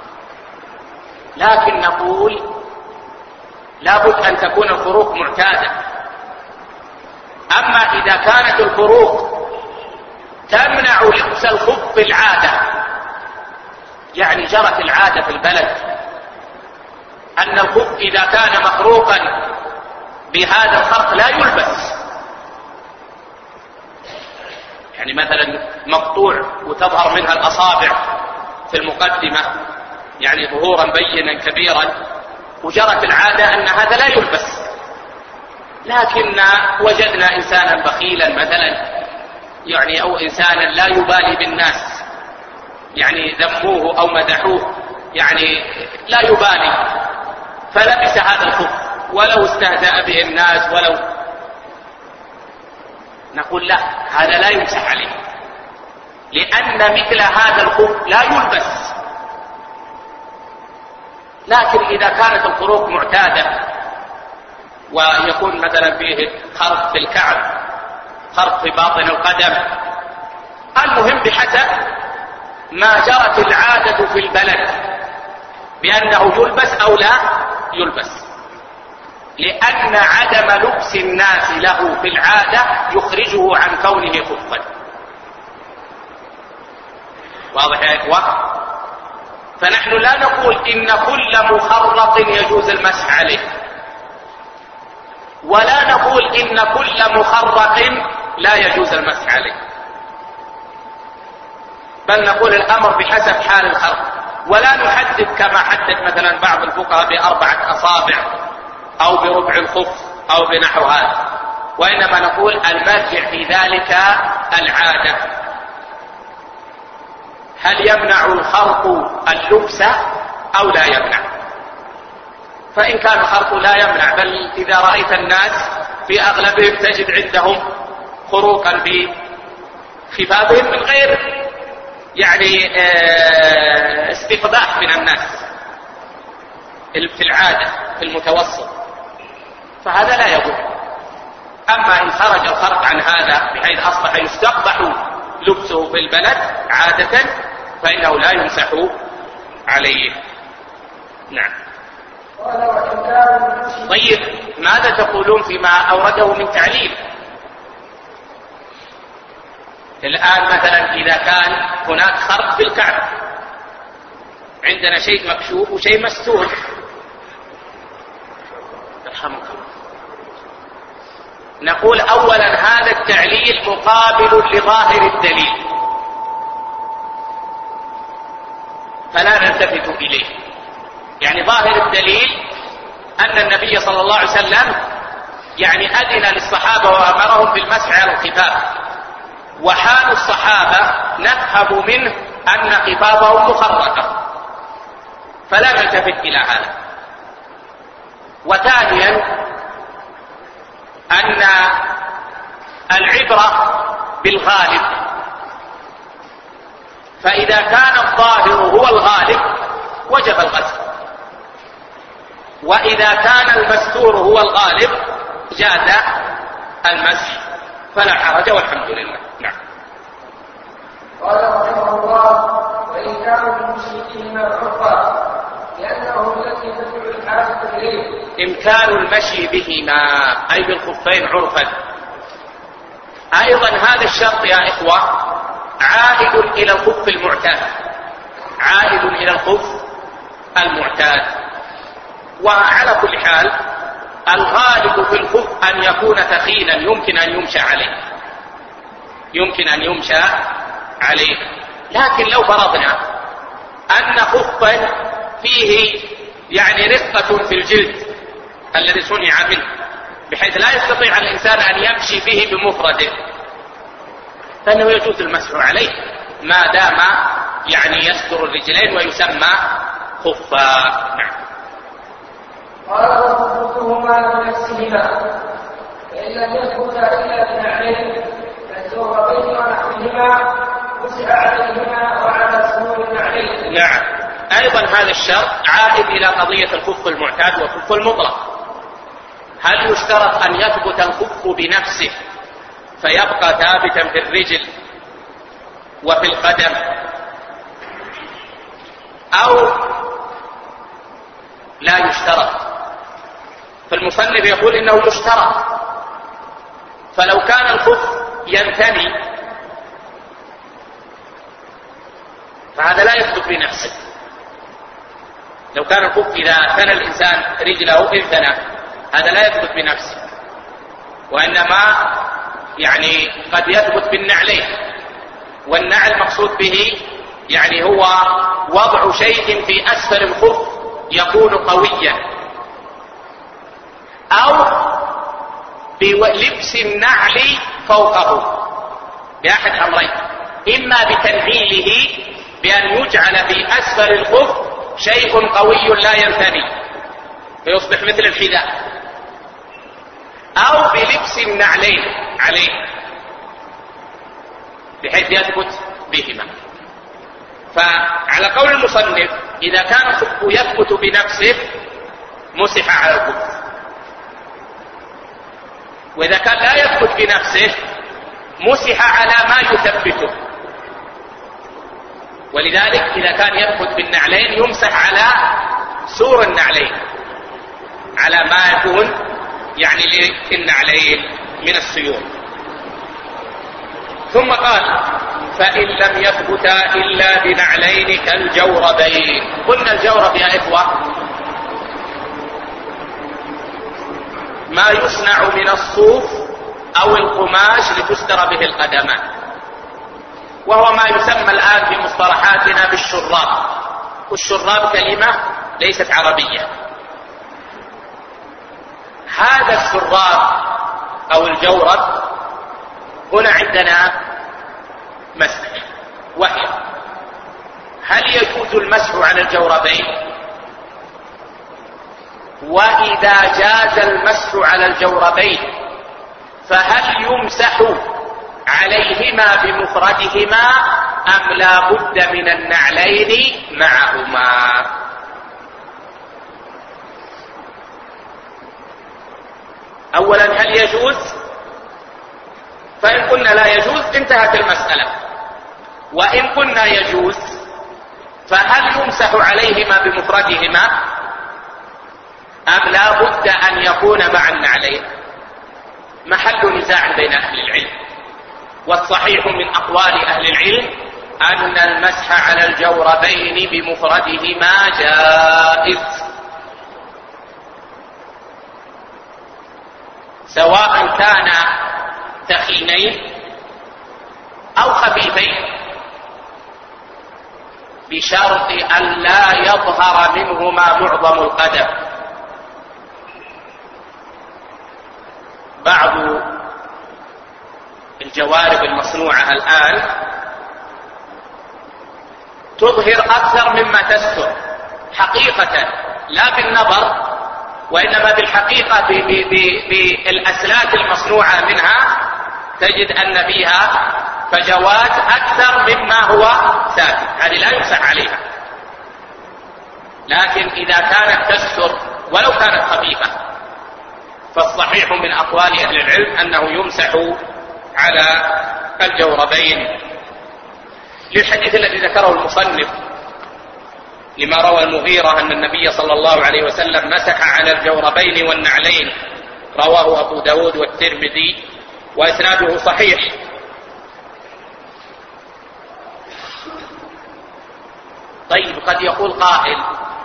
لكن نقول لابد أن تكون الخروق معتادة. أما إذا كانت الخروق تمنع لبس الخف العادة يعني جرت العادة في البلد أن الخف إذا كان مخروقا بهذا الخرق لا يلبس يعني مثلا مقطوع وتظهر منها الأصابع في المقدمة يعني ظهورا بينا كبيرا وجرت العادة أن هذا لا يلبس. لكن وجدنا إنسانا بخيلا مثلا يعني أو إنسانا لا يبالي بالناس يعني ذموه أو مدحوه يعني لا يبالي فلبس هذا الخف ولو استهزأ به الناس ولو نقول لا هذا لا يمسح عليه لأن مثل هذا الخف لا يلبس. لكن إذا كانت الخروق معتادة ويكون مثلا فيه خرق في الكعب خرق في باطن القدم المهم بحسب ما جرت العادة في البلد بأنه يلبس أو لا يلبس لأن عدم لبس الناس له في العادة يخرجه عن كونه خفا. واضح يا إخوة؟ فنحن لا نقول إن كل مخرق يجوز المسح عليه ولا نقول إن كل مخرق لا يجوز المسح عليه بل نقول الأمر بحسب حال الخرق ولا نحدد كما حدد مثلا بعض الفقهاء بأربعة أصابع أو بربع الخف أو بنحو هذا وإنما نقول المرجع في ذلك العادة. هل يمنع الخرق اللبس أو لا يمنع؟ فإن كان الخرق لا يمنع، بل إذا رأيت الناس في أغلبهم تجد عندهم خروقا بخفافهم من غير يعني استقباح من الناس في العادة في المتوسط، فهذا لا يضر. أما إن خرج الخرق عن هذا بحيث أصبح يستقبح لبسه في البلد عادة فإنه لا يمسح عليه. نعم. طيب ماذا تقولون فيما أورده من تعليل؟ الآن مثلا إذا كان هناك خرق في الكعبة، عندنا شيء مكشوف وشيء مستور، يرحمك الله، نقول أولا هذا التعليل مقابل لظاهر الدليل فلا نلتفت إليه. يعني ظاهر الدليل أن النبي صلى الله عليه وسلم يعني أذن للصحابة وأمرهم بالمسح على الخفاف، وحال الصحابة نفهم منه أن خفافهم مخرقة، فلا نلتفت إلى هذا. وثانيا أن العبرة بالغالب، فإذا كان الظاهر هو الغالب وجب الغسل، وإذا كان المستور هو الغالب جاز المسح، فلا حرج والحمد لله. نعم. قال رحمه الله: وإن كانوا المشركين عرفا لأنه الذي تدعو الحاجة إليه. إمكان المشي بهما أي بالخفين عرفا. أيضا هذا الشرط يا إخوة عائد إلى الخف المعتاد، عائد إلى الخف المعتاد. وعلى كل حال الغالب في الخف أن يكون ثقيلا يمكن أن يمشى عليه، يمكن أن يمشى عليه. لكن لو فرضنا أن خفا فيه يعني رقة في الجلد الذي صنع منه بحيث لا يستطيع الإنسان أن يمشي به بمفرده، فإنه يجوز المسح عليه ما دام يعني يستر الرجلين ويسمى خفا. نعم. قال: وخفوفهما بنفسهما فإن لم يثبتا إلا بنعلين كالزوربين ونحوهما مسح عليهما وعلى سنون النعلين. نعم. أيضا هذا الشرط عائد إلى قضية الخف المعتاد والخف المطلق. هل يشترط أن يثبت الخف بنفسه فيبقى ثابتا في الرجل وفي القدم، أو لا يشترط؟ فالمصنف يقول إنه يشترط. فلو كان الخف ينثني فهذا لا يثبت بنفسه. لو كان الخف إذا ثنى الإنسان رجله انثنى هذا لا يثبت بنفسه، وإنما يعني قد يثبت بالنعلين. والنعل مقصود به يعني هو وضع شيء في أسفل الخف يكون قويا، أو بلبس النعل فوقه بأحد أمرين: إما بتنعيله بأن يجعل في أسفل الخف شيء قوي لا ينثني فيصبح مثل الحذاء، أو بلبس النعلين عليه بحيث يثبت بهما. فعلى قول المصنف إذا كان الخف يثبت بنفسه مسح على الخف، وإذا كان لا يثبت بنفسه مسح على ما يثبته. ولذلك إذا كان يثبت بالنعلين يمسح على سور النعلين على ما يكون يعني للنعلين من السيور. ثم قال: فإن لم يثبتا إلا بنعلين كالجوربين. قلنا الجورب يا إخوة ما يصنع من الصوف أو القماش لتستر به القدمان، وهو ما يسمى الآن في مصطلحاتنا بالشراب. والشراب كلمة ليست عربية. هذا الشراب أو الجورب هنا عندنا مسألة، وهي: هل يجوز المسح على الجوربين؟ وإذا جاز المسح على الجوربين فهل يمسح عليهما بمفردهما أم لا بد من النعلين معهما؟ أولا، هل يجوز؟ فإن قلنا لا يجوز انتهت المسألة، وإن قلنا يجوز فهل يمسح عليهما بمفردهما أم لا بد أن يكون مع النعلين؟ محل نزاع بين أهل العلم، والصحيح من أقوال أهل العلم أن المسح على الجوربين بمفردهما جائز، سواء كان ثخينين أو خفيفين، بشرط أن لا يظهر منهما معظم القدم. بعض الجوارب المصنوعة الآن تظهر أكثر مما تستر حقيقة، لا بالنظر وإنما بالحقيقة بالأسلاك المصنوعة منها تجد أن فيها فجوات أكثر مما هو ثابت، هذه لا يمسح عليها. لكن إذا كانت تستر ولو كانت خفيفة فالصحيح من أقوال أهل العلم أنه يمسح على الجوربين، للحديث الذي ذكره المصنف لما روى المغيرة أن النبي صلى الله عليه وسلم مسح على الجوربين والنعلين، رواه أبو داود والترمذي وإسناده صحيح. طيب، قد يقول قائل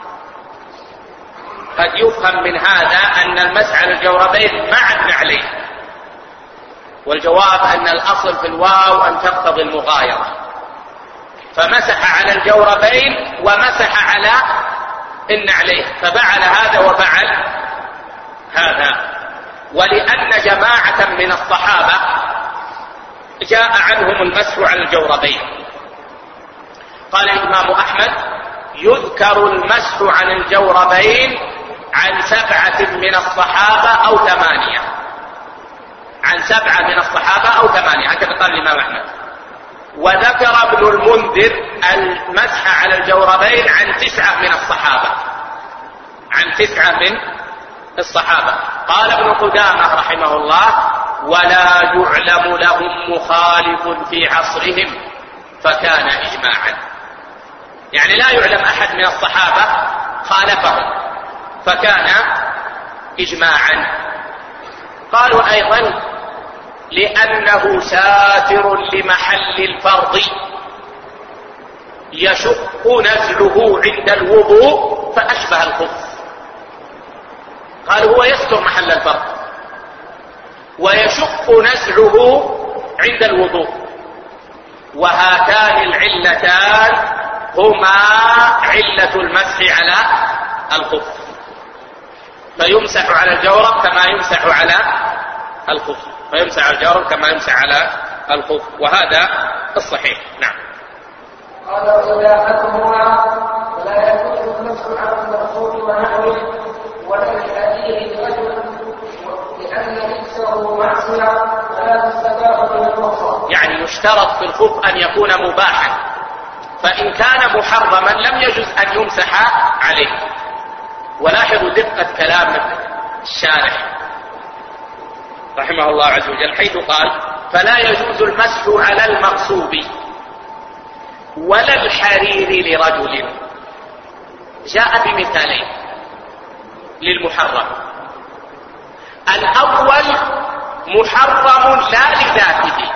قد يفهم من هذا أن المسح على الجوربين مع النعلين، والجواب أن الأصل في الواو أن تقتضي المغايرة، فمسح على الجوربين ومسح على النعلين، ففعل هذا وفعل هذا. ولأن جماعة من الصحابة جاء عنهم المسح على الجوربين، قال الإمام أحمد يذكر المسح عن الجوربين عن سبعة من الصحابة أو ثمانية، عن سبعة من الصحابة أو ثمانية، هكذا قال الإمام أحمد. وذكر ابن المنذر المسح على الجوربين عن تسعة من الصحابة، عن تسعة من الصحابة. قال ابن قدامة رحمه الله ولا يعلم لهم مخالف في عصرهم فكان إجماعا، يعني لا يعلم أحد من الصحابة خالفهم فكان إجماعا. قالوا أيضا لأنه ساتر لمحل الفرض يشق نزله عند الوضوء فأشبه الخف. قالوا هو يستر محل الفرض ويشق نزله عند الوضوء، وهاتان العلتان هما علة المسح على الخف، فيمسح على الجورب كما يمسح على الخف، فيمسح على الجورب كما يمسح على الخف، وهذا الصحيح. نعم. قال وإذا أحدهما فلا يجوز المسح على المقصود ونحوه ولا لأبيه رجل لأن لبسه معصية فلا تستباح به الرخصة. يعني يشترط في الخف أن يكون مباحا، فإن كان محرما لم يجوز أن يمسح عليه. ولاحظوا دقة كلام الشارح رحمه الله عز وجل حيث قال فلا يجوز المسح على المغصوب ولا الحرير لرجل، جاء بمثالين للمحرم. الأول محرم لا لذاته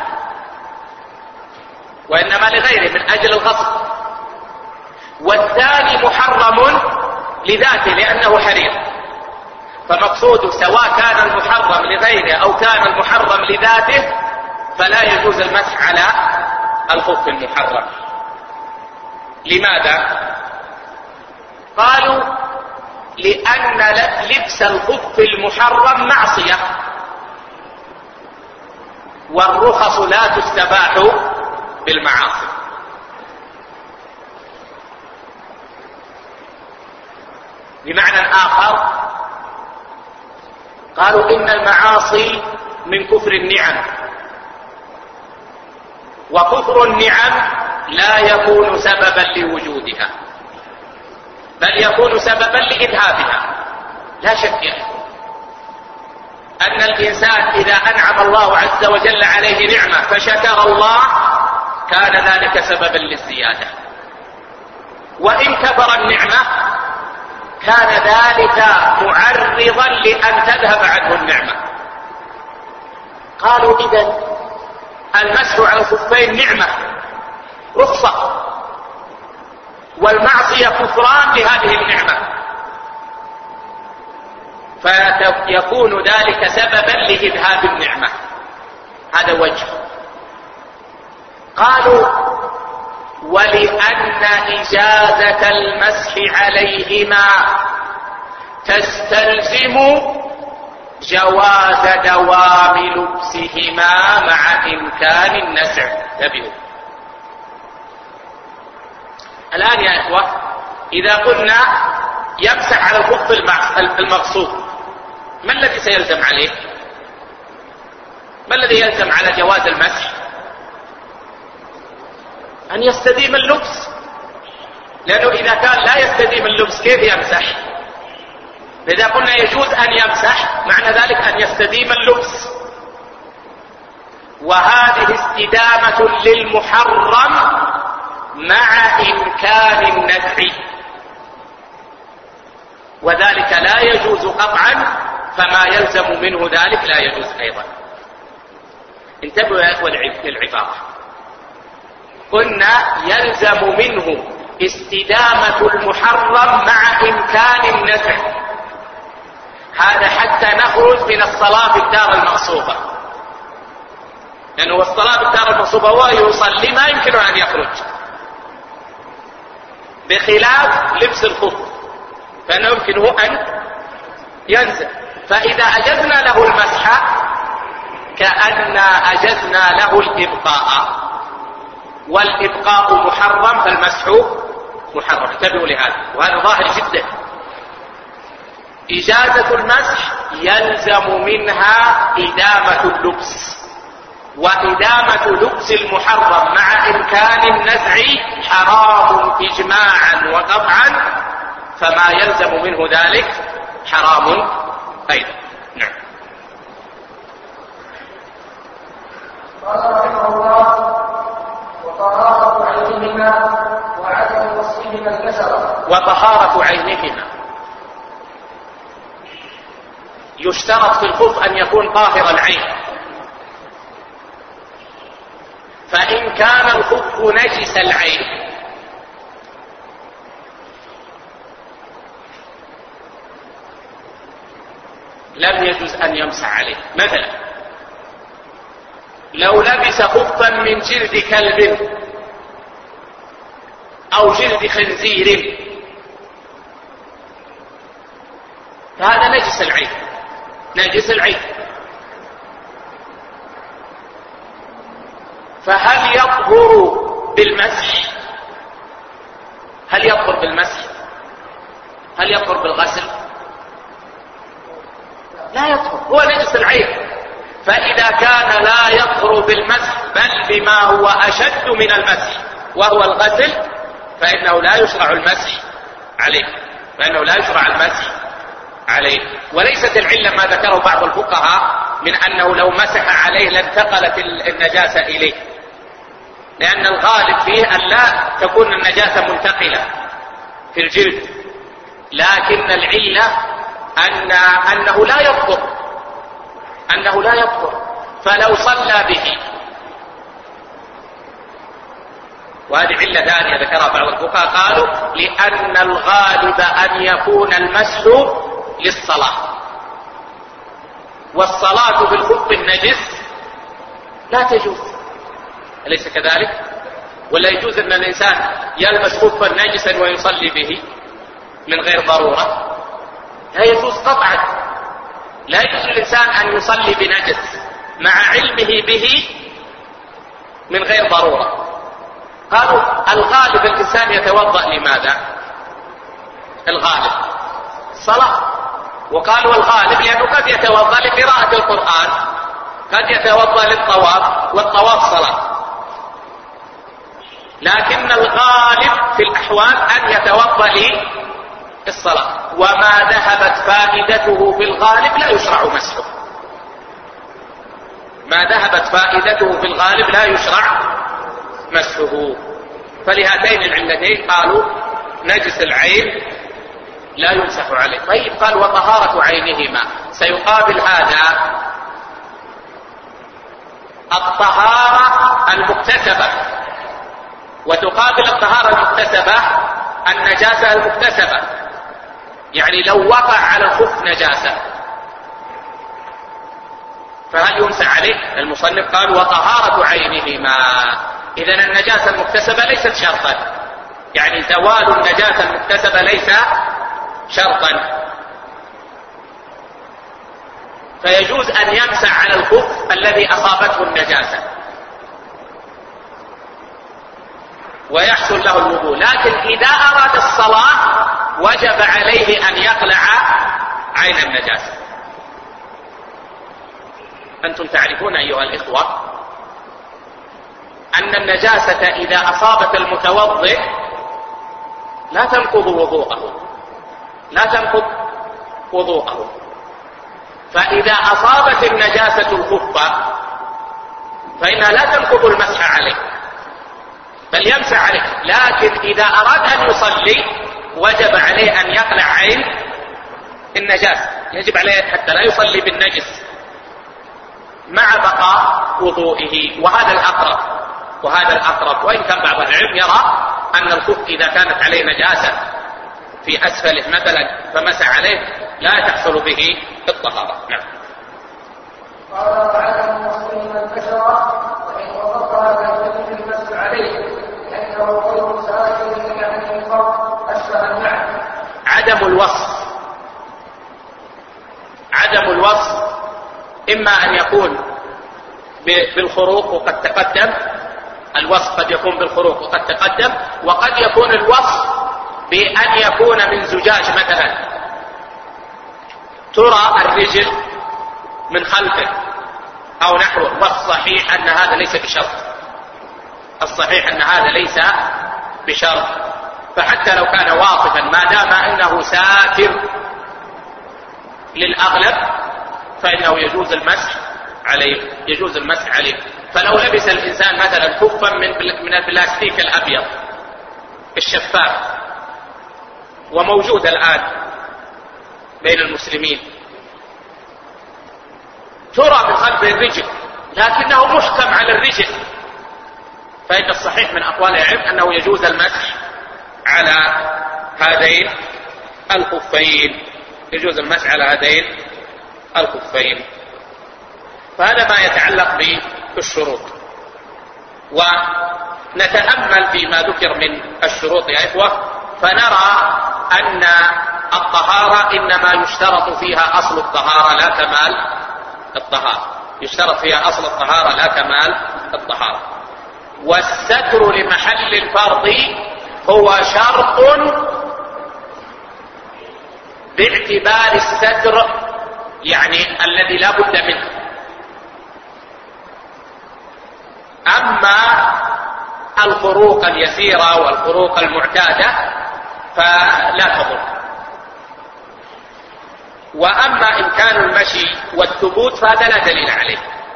وإنما لغيره من أجل الغصب، والثاني محرم لذاته لأنه حرير. فمقصود سواء كان المحرم لغيره أو كان المحرم لذاته فلا يجوز المسح على الخف المحرم. لماذا؟ قالوا لأن لبس الخف المحرم معصية، والرخص لا تستباح بالمعاصي. بمعنى آخر قالوا إن المعاصي من كفر النعم، وكفر النعم لا يكون سببا لوجودها بل يكون سببا لإذهابها. لا شك أن الإنسان إذا أنعم الله عز وجل عليه نعمة فشكر الله كان ذلك سببا للزيادة، وإن كفر النعمة كان ذلك معرضا لأن تذهب عنه النعمة. قالوا إذن المسح على الخفين نعمة رخصة، والمعصية كفران لهذه النعمة، فيكون ذلك سببا لإذهاب النعمة. هذا وجه. قالوا ولأن إجازة المسح عليهما تستلزم جواز دوام لبسهما مع إمكان النزع. انتبهوا الآن يا إخوة، إذا قلنا يمسح على الخف المغصوب، ما الذي سيلزم عليه؟ ما الذي يلزم على جواز المسح؟ أن يستديم اللبس، لأنه إذا كان لا يستديم اللبس كيف يمسح؟ إذا قلنا يجوز أن يمسح معنى ذلك أن يستديم اللبس، وهذه استدامة للمحرم مع إمكان النزع، وذلك لا يجوز قطعا، فما يلزم منه ذلك لا يجوز أيضا. انتبهوا يا إخوة للعبارة، قلنا يلزم منه استدامة المحرم مع إمكان النزع، هذا حتى نخرج من الصلاة في الدار المغصوبة، لأنه يعني الصلاة في الدار المغصوبة هو يصلي ما يمكن أن يخرج، بخلاف لبس الخف فإنه يمكنه أن ينزل. فإذا أجزنا له المسح كأن أجزنا له الإبقاء، والإبقاء محرم فالمسح محرم. انتبهوا لهذا، وهذا ظاهر جدا. إجازة المسح يلزم منها إدامة اللبس، وإدامة لبس المحرم مع إمكان النزع حرام إجماعا وقطعا، فما يلزم منه ذلك حرام أيضا. نعم. قال رحمه الله: وطهارة عينهما وعدم وصفهما الكسرة. وطهارة عينهما يشترط في الخف أن يكون طاهر العين، فإن كان الخف نجس العين لم يجوز أن يمسح عليه. مثلا لو لبس خفا من جلد كلب أو جلد خنزير فهذا نجس العين، نجس العين، فهل يطهر بالمسح؟ هل يطهر بالمسح؟ هل يطهر بالغسل؟ لا يطهر، هو نجس العين. فإذا كان لا يطهر بالمسح بل بما هو أشد من المسح وهو الغسل فإنه لا يشرع المسح عليه، فإنه لا يشرع المسح عليه. وليست العلة ما ذكره بعض الفقهاء من أنه لو مسح عليه لانتقلت النجاسة إليه، لأن الغالب فيه أن لا تكون النجاسة منتقلة في الجلد، لكن العلة أن أنه لا يطهر، أنه لا يطهر، فلو صلى به، وهذه علة ثانية ذكرها بعض الفقهاء قالوا لأن الغالب أن يكون المسح للصلاة، والصلاة بالخف النجس لا تجوز، أليس كذلك؟ ولا يجوز أن الإنسان يلبس خفا نجسا ويصلي به من غير ضرورة؟ لا يجوز قطعا، لا يجوز للإنسان أن يصلي بنجس مع علمه به من غير ضرورة. قالوا الغالب الإنسان يتوضأ لماذا؟ الغالب صلاة، وقال والغالب لأنه قد يتوضأ لقراءة القرآن، قد يتوضأ للطواف، والطواف صلاة، لكن الغالب في الأحوال أن يتوضأ للصلاة. وما ذهبت فائدته في الغالب لا يشرع مسحه، ما ذهبت فائدته في الغالب لا يشرع مسحه. فلهاتين العلتين قالوا نجس العين لا يمسح عليه. طيب قال وطهارة عينهما، سيقابل هذا الطهارة المكتسبة، وتقابل الطهارة المكتسبة النجاسة المكتسبة. يعني لو وقع على الخف نجاسة فهل يمسح عليه؟ المصنف قال وطهارة عينهما. إذن النجاسة المكتسبة ليست شرطا، يعني زوال النجاسة المكتسبة ليس شرطا، فيجوز أن يمسح على الخف الذي أصابته النجاسة ويحصل له الوضوء. لكن إذا أراد الصلاة وجب عليه أن يقلع عين النجاسة. أنتم تعرفون أيها الإخوة أن النجاسة إذا أصابت المتوضئ لا تنقض وضوءه، لا تنقض وضوءه. فإذا أصابت النجاسة الخف فإنها لا تنقض المسح عليه بل يمسح عليه. لكن إذا أراد أن يصلي وجب عليه أن يقلع عين النجاسة، يجب عليه حتى لا يصلي بالنجس مع بقاء وضوئه. وهذا الأقرب، وهذا الأقرب وإن كان بعض العلم يرى أن الخف إذا كانت عليه نجاسة في أسفله مثلا فمسح عليه لا تحصل به الطهارة. نعم. قال وعدم مسلم من كسر فإن وقفها فيجب المسح عليه لأنه غير سائل يعني الفرق أشبه النعم. عدم الوصف، عدم الوصف إما أن يكون بالخروق وقد تقدم، الوصف قد يكون بالخروق وقد تقدم، وقد يكون الوصف بأن يكون من زجاج مثلا ترى الرجل من خلفه أو نحوه. والصحيح أن هذا ليس بشرط، الصحيح أن هذا ليس بشرط. فحتى لو كان واصفا ما دام أنه ساتر للأغلب فإنه يجوز المسح عليه، يجوز المسح عليه. فلو لبس الإنسان مثلا كفا من من البلاستيك الأبيض الشفاف وموجود الآن بين المسلمين، ترى من خلف الرجل لكنه محكم على الرجل، فإن الصحيح من أقوال العلم أنه يجوز المسح على هذين الخفين، يجوز المسح على هذين الخفين. فهذا ما يتعلق بالشروط. ونتأمل فيما ذكر من الشروط يا إخوة، فنرى أن الطهارة إنما يشترط فيها أصل الطهارة لا كمال الطهارة، يشترط فيها أصل الطهارة لا كمال الطهارة. والستر لمحل الفرض هو شرط باعتبار الستر يعني الذي لا بد منه. أما الفروق اليسيرة والفروق المعتادة فلا تضر. وأما إمكان المشي والثبوت فهذا لا دليل عليه،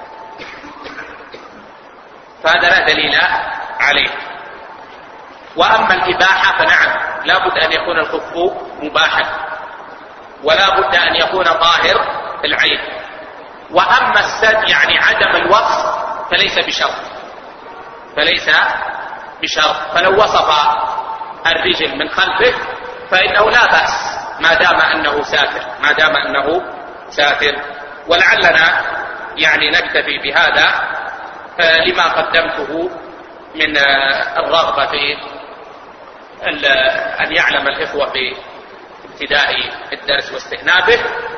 فهذا لا دليل عليه. وأما الإباحة فنعم لا بد أن يكون الخف مباحا ولا بد أن يكون ظاهر العين. وأما السد يعني عدم الوصف فليس بشرط، فليس بشرط. فلو وصف الرجل من خلفه فإنه لا بأس ما دام أنه ساتر، ما دام أنه ساتر. ولعلنا يعني نكتفي بهذا لما قدمته من الرغبة في أن يعلم الإخوة في ابتداء الدرس واستئنافه.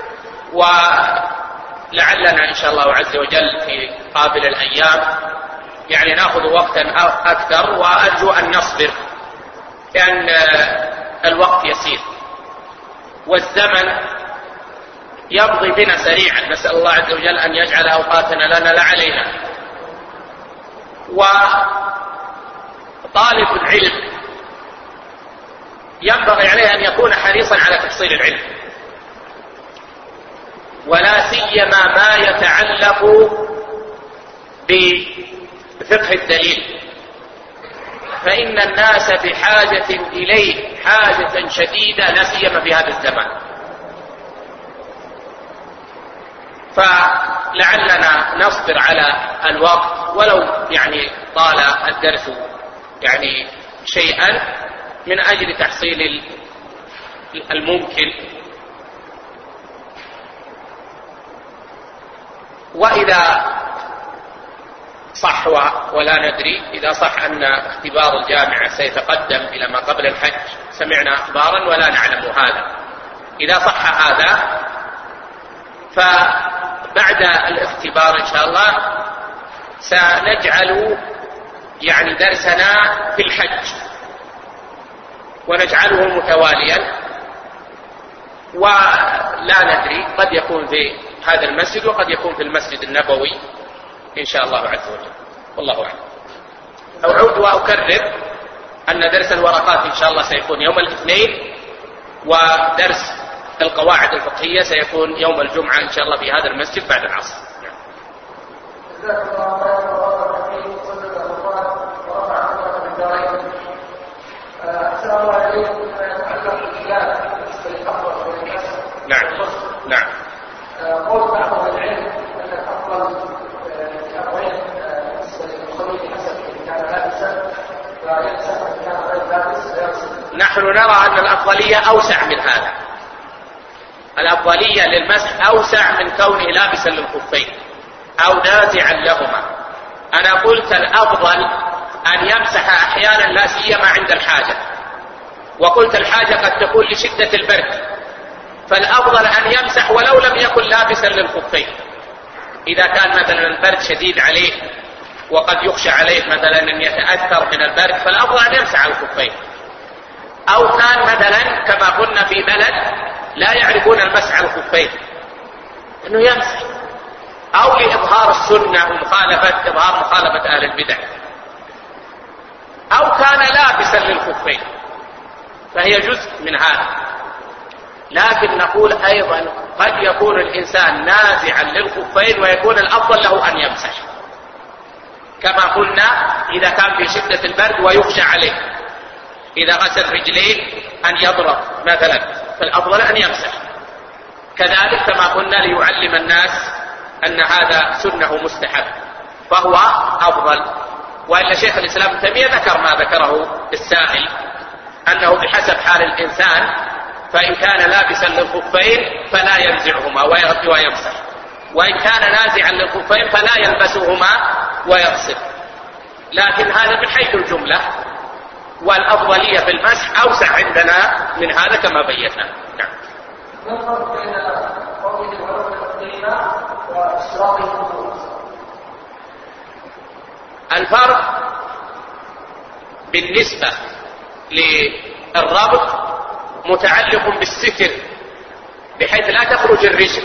ولعلنا إن شاء الله عز وجل في قابل الأيام يعني نأخذ وقتا أكثر، وأرجو أن نصبر لأن الوقت يسير والزمن يمضي بنا سريعا، نسأل الله عز وجل أن يجعل أوقاتنا لنا لا علينا. وطالب العلم ينبغي عليه أن يكون حريصا على تحصيل العلم، ولا سيما ما يتعلق بفقه الدليل، فإن الناس بحاجة إليه حاجة شديدة لا سيما في هذا الزمان. فلعلنا نصبر على الوقت ولو يعني طال الدرس يعني شيئا من أجل تحصيل الممكن. وإذا صح ولا ندري، إذا صح أن اختبار الجامعة سيتقدم إلى ما قبل الحج، سمعنا أخبارا ولا نعلم هذا، إذا صح هذا فبعد الاختبار إن شاء الله سنجعل يعني درسنا في الحج ونجعله متواليا، ولا ندري قد يكون في هذا المسجد وقد يكون في المسجد النبوي إن شاء الله عز وجل، والله أعلم. أعود وأكرر أن درس الورقات إن شاء الله سيكون يوم الاثنين، ودرس القواعد الفقهية سيكون يوم الجمعة إن شاء الله في هذا المسجد بعد العصر. نعم نعم. قول بعض العلم أن الأفضل للأبوين المصلي حسب إن كان لابسا فيمسح وإن كان غير لابس فيغسل. نحن نرى أن الأفضلية أوسع من هذا، الأفضلية للمسح أوسع من كونه لابسا للخفين أو نازعا لهما. أنا قلت الأفضل أن يمسح أحيانا لا سيما عند الحاجة، وقلت الحاجة قد تكون لشدة البرد، فالأفضل أن يمسح ولو لم يكن لابسا للخفين. إذا كان مثلا البرد شديد عليه وقد يخشى عليه مثلا أن يتأثر من البرد، فالأفضل أن يمسح الخفين. أو كان مثلا كما قلنا في بلد لا يعرفون المسح على الخفين، أنه يمسح، أو لإظهار السنة ومخالفة إظهار مخالفة أهل البدع، أو كان لابسا للخفين فهي جزء من هذا. لكن نقول أيضا قد يكون الإنسان نازعا للخفين ويكون الأفضل له أن يمسح، كما قلنا إذا كان في شدة البرد ويخشى عليه إذا غسل رجليه أن يضرب مثلا، فالأفضل أن يمسح. كذلك كما قلنا ليعلم الناس أن هذا سنة مستحب فهو أفضل. وإلا شيخ الإسلام ابن تيمية ذكر ما ذكره السائل، أنه بحسب حال الإنسان، فإن كان لابسا للخفين فلا ينزعهما ويمسح، وإن كان نازعا للخفين فلا يلبسهما ويغسل. لكن هذا من حيث الجملة، والأفضلية في المسح أوسع عندنا من هذا كما بينا. نعم. ما الفرق بين قوله الورق القديمة واشتراط الخروج؟ الفرق بالنسبة للربط متعلق بالستر بحيث لا تخرج الرجل،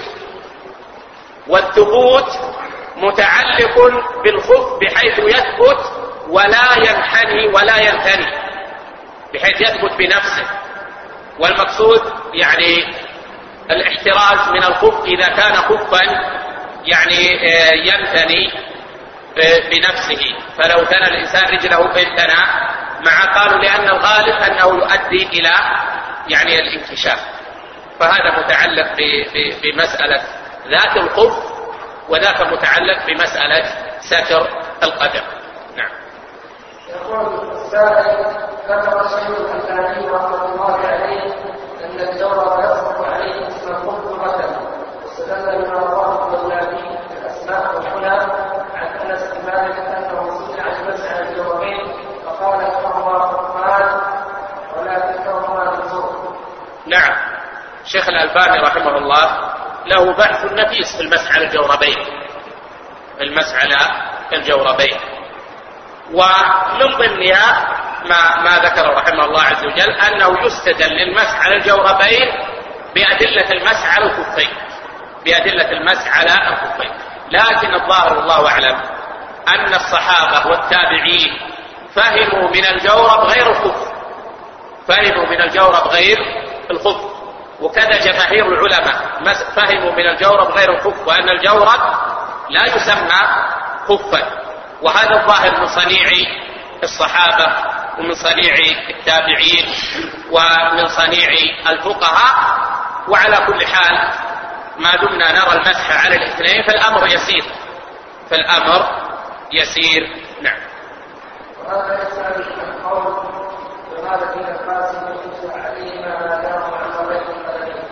والثبوت متعلق بالخف بحيث يثبت ولا ينحني ولا ينثني، بحيث يثبت بنفسه. والمقصود يعني الاحتراز من الخف إذا كان خفا يعني ينثني بنفسه، فلو ثنى الإنسان رجله فانثنى مع قالوا لأن الغالب أنه يؤدي إلى يعني الانكشاف، فهذا متعلق بمسألة ذات الخف، وذاك متعلق بمسألة ستر القدم. نعم. يقول السائل: ذكر الشيخ الألباني رحمه الله عليه أن الجورب يصرف عليه اسم الخف لغة، واستدل بما رواه الدولابي في الأسماء والحنى عن أنس بن مالك أنه سئل عن المسح على الجوربين فقال إنهما خفان ولكنهما منصور. نعم. الشيخ الألباني رحمه الله له بحث نفيس في المسح على الجوربين، في المسح على الجوربين، ومن ضمنها ما, ما ذكر رحمه الله عز وجل أنه يستدل للمسح على الجوربين بأدلة المسح على الخفين، بأدلة المسح على الخفين. لكن الظاهر والله أعلم أن الصحابة والتابعين فهموا من الجورب غير الخف، فهموا من الجورب غير الخف، وكذا جماهير العلماء فهموا من الجورب غير الخف، وأن الجورب لا يسمى خفا. وهذا الظاهر من صنيع الصحابة ومن صنيع التابعين ومن صنيع الفقهاء. وعلى كل حال ما دمنا نرى المسح على الاثنين فالأمر يسير، فالأمر يسير. نعم. وهذا يسأل عن قول وهذا في القاسم يمسح عليه ما دام عن غير القدمين.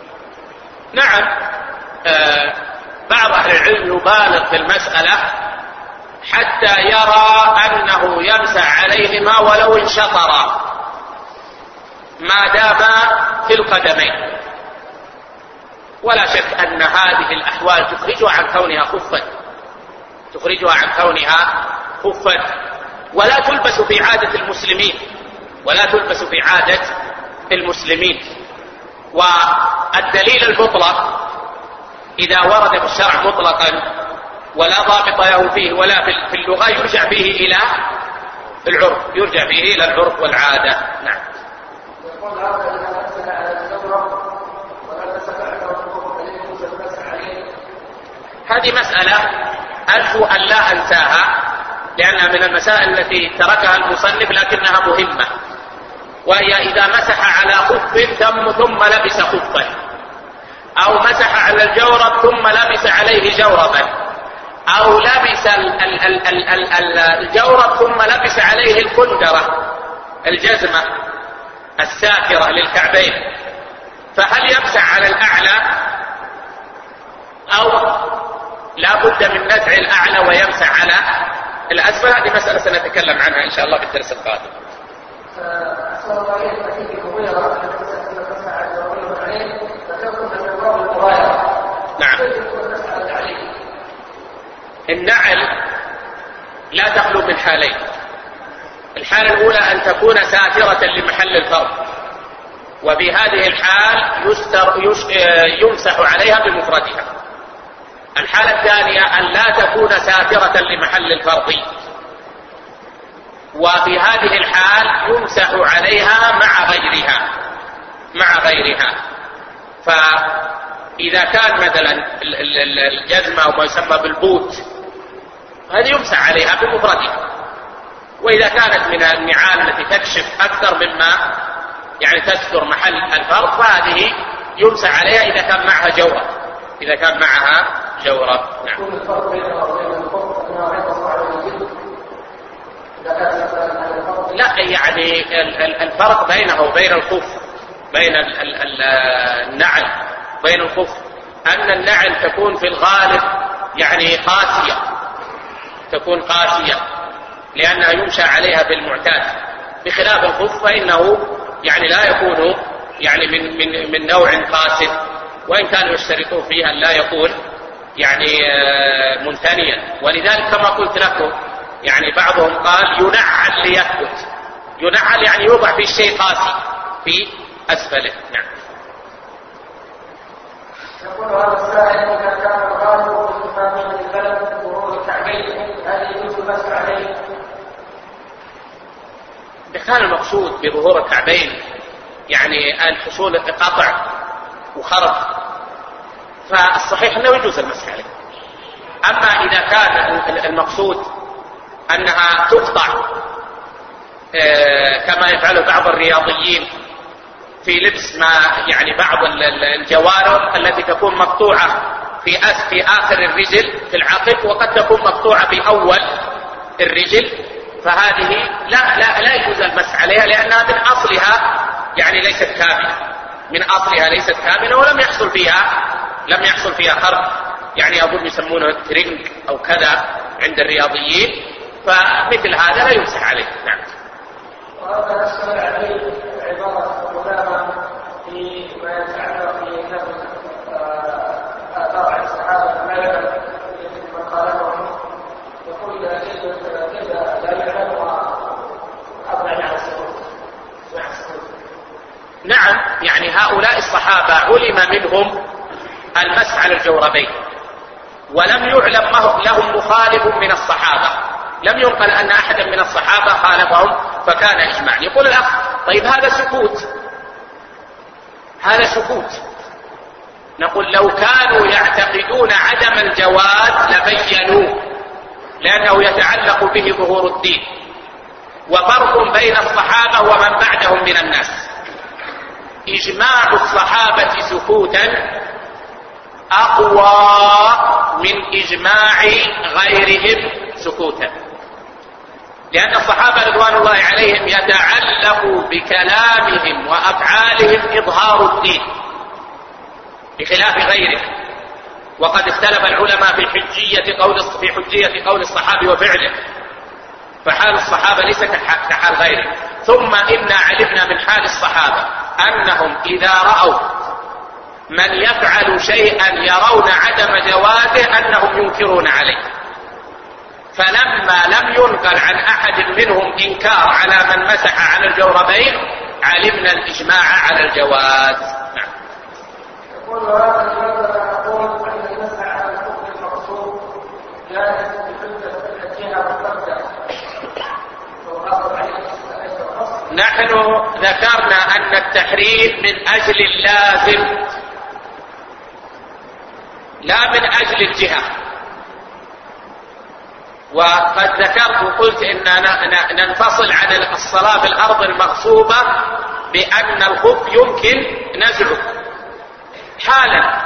نعم. آه بعض أهل العلم يبالغ في المسألة حتى يرى أنه يمسح عليهما ولو انشطرا ما دام في القدمين، ولا شك أن هذه الأحوال تخرجها عن كونها خفا، تخرجها عن كونها خفا، ولا تلبس في عادة المسلمين، ولا تلبس في عادة المسلمين. والدليل المطلق إذا ورد في الشرع مطلقا ولا ضابط له فيه ولا في اللغة يرجع به إلى العرف، يرجع به إلى العرف والعادة. نعم. يقول هذا إذا أنزل على الجورب ولبس بعده الخف هل يجوز المسح عليه؟ هذه مسألة أرجو أن لا أنساها، لأنها من المسائل التي تركها المصنف لكنها مهمة، وهي إذا مسح على خف ثم ثم لبس خفا، أو مسح على الجورب ثم لبس عليه جوربا، أو لبس ال ال ال ال ال الجورب ثم لبس عليه الكندرة الجزمة الساترة للكعبين، فهل يمسح على الأعلى أو لا بد من نزع الأعلى ويمسح على الأسفل؟ هذه مسألة سنتكلم عنها إن شاء الله في الدرس القادم. أسأل الله أن تأتي كبيرة مسح على الجورب عليه فتكون من الجورب القراية. نعم. النعل لا تخلو من حالين. الحالة الأولى أن تكون ساترة لمحل الفرض، وفي هذه الحال يستر يمسح عليها بمفردها. الحالة الثانية أن لا تكون ساترة لمحل الفرض، وفي هذه الحال يمسح عليها مع غيرها مع غيرها فإذا كان مثلا الجزمة أو ما يسمى بالبوت هذه يمسح عليها بمفردها، وإذا كانت من النعال التي تكشف أكثر مما يعني تستر محل الفرض فهذه يمسح عليها إذا كان معها جورب، إذا كان معها جورب. نعم. لا يعني الفرق بينه وبين الخف، بين النعل بين الخف أن النعل تكون في الغالب يعني قاسية، تكون قاسية لأنها يمشى عليها بالمعتاد، بخلاف الخف فإنه يعني لا يكون يعني من من من نوع قاس، وإن كانوا يشترطون فيها أن لا يكون يعني منثنيا. ولذلك كما قلت لكم يعني بعضهم قال ينعل ليثبت، ينعل يعني يوضع في شيء قاسي في أسفله. نعم. يقول هذا السائل إذا كان الغالب في إمامين البلد ورود الكعبين هل يجوز المسح عليه؟ إذا كان المقصود بظهور الكعبين يعني الحصول قطع وخرق فالصحيح أنه يجوز المسح عليه. أما إذا كان المقصود أنها تقطع كما يفعل بعض الرياضيين في لبس ما يعني بعض الجوارب التي تكون مقطوعة في أس في آخر الرجل في العقب وقد تكون مقطوعة في أول الرجل، فهذه لا لا لا يجوز المسح عليها لأنها من أصلها يعني ليست كاملة، من أصلها ليست كاملة ولم يحصل فيها لم يحصل فيها خرق، يعني أظن يسمونه ترينج أو كذا عند الرياضيين، فمثل هذا لا يمسح عليه. نعم. وهذا أسأل عليه عبارة مدامة في ما يتعلق بنفس آثار عن الصحابة لا يعلم من خالفهم، يقول إذا كذا لا يعلم وأضع على السرور. نعم، يعني هؤلاء الصحابة علم منهم المسح على الجوربين، ولم يعلم لهم مخالف من الصحابة، لم ينقل أن أحدا من الصحابة خالفهم فكان إجماعا. يقول الأخ طيب هذا سكوت، هذا سكوت. نقول لو كانوا يعتقدون عدم الجواز لبينوه، لأنه يتعلق به ظهور الدين، وفرق بين الصحابة ومن بعدهم من الناس. إجماع الصحابة سكوتا أقوى من إجماع غيرهم سكوتا، لأن الصحابة رضوان الله عليهم يتعلق بكلامهم وأفعالهم إظهار الدين بخلاف غيره. وقد اختلف العلماء في حجية قول في حجية قول الصحابي وفعله، فحال الصحابة ليس كحال غيره. ثم إنا علمنا من حال الصحابة أنهم إذا رأوا من يفعل شيئا يرون عدم جوازه أنهم ينكرون عليه، فلما لم ينقل عن أحد منهم إنكار على من مسح على الجوربين علمنا الإجماع على الجواز. نعم. يقول وهذا الجواز نقول أن المسح على الخف المقصود جائز بحجة الجهة والمبدأ. نحن ذكرنا أن التحريم من أجل اللازم لا من أجل الجهة، وقد ذكرت وقلت إننا ننفصل عن الصلاة في الأرض المغصوبة بأن الخف يمكن نزعه حالا،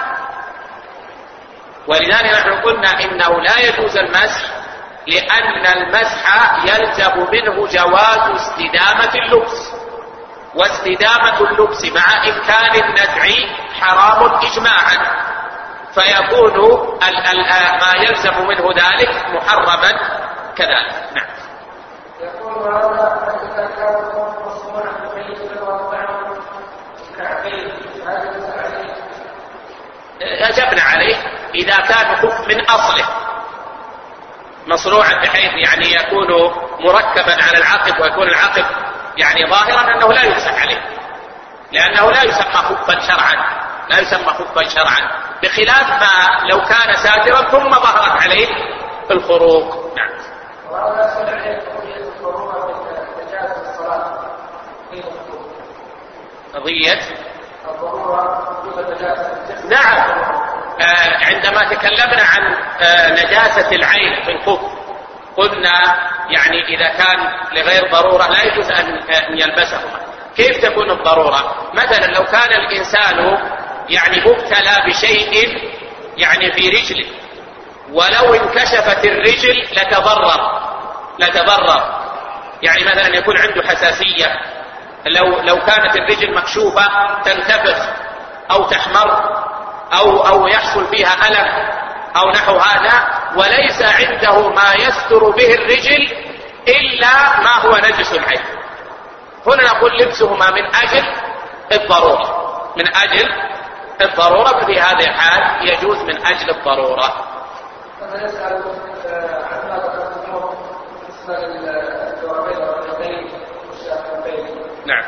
ولذلك نحن قلنا إنه لا يجوز المسح، لأن المسح يلزم منه جواز استدامة اللبس، واستدامة اللبس مع إمكان النزع حرام إجماعا، فيكون ال ال ما يلزم منه ذلك محرما كذلك. نعم. يقول هذا إذا كان مصنوعا بخيط وضعه كعبين هذا عليه؟ أجبنا عليه إذا كان خف من أصله مصنوعا بحيث يعني يكون مركبا على العقب، ويكون العقب يعني ظاهرا أنه لا يمسح عليه، لأنه لا يسمى خفا شرعا، لا يسمى خفا شرعا، بخلاف ما لو كان ساترا ثم ظهرت عليه الخروق. نعم. وهذا يسأل عليه قضية الضرورة بنجاسة الصلاة في الخروق. قضية الضرورة بنجاسة. نعم. آه عندما تكلمنا عن آه نجاسة العين في الخف قلنا يعني إذا كان لغير ضرورة لا يجوز أن يلبسهما. كيف تكون الضرورة؟ مثلا لو كان الإنسان يعني مبتلى بشيء يعني في رجله، ولو انكشفت الرجل لتضرر لتضرر يعني مثلا يكون عنده حساسية، لو لو كانت الرجل مكشوفة تنتفخ أو تحمر أو أو يحصل فيها ألم أو نحو هذا، وليس عنده ما يستر به الرجل إلا ما هو نجس العين، هنا نقول لبسهما من أجل الضرورة، من أجل الضرورة، في هذه الحال يجوز من أجل الضرورة. أنا يسأل عن ماذا تقول بالنسبة للجوابين والرجلين والشاكبين. نعم.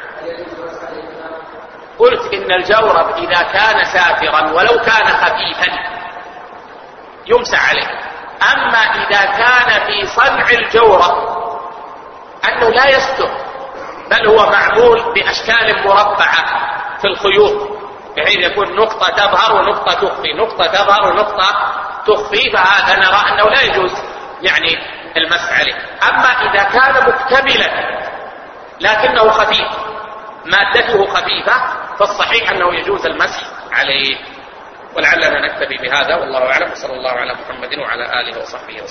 قلت إن الجورب إذا كان سافرا ولو كان خفيفا يمسح عليه، أما إذا كان في صنع الجورب أنه لا يستر بل هو معمول بأشكال مربعة في الخيوط بحيث يكون نقطة تظهر ونقطة تخفي، نقطة تظهر ونقطة تخفي، فهذا نرى أنه لا يجوز يعني المسح عليه. أما إذا كان مكتملا لكنه خفيف مادته خفيفة فالصحيح أنه يجوز المسح عليه. ولعلنا نكتفي بهذا والله أعلم، وصلى الله على محمد وعلى آله وصحبه وسلم.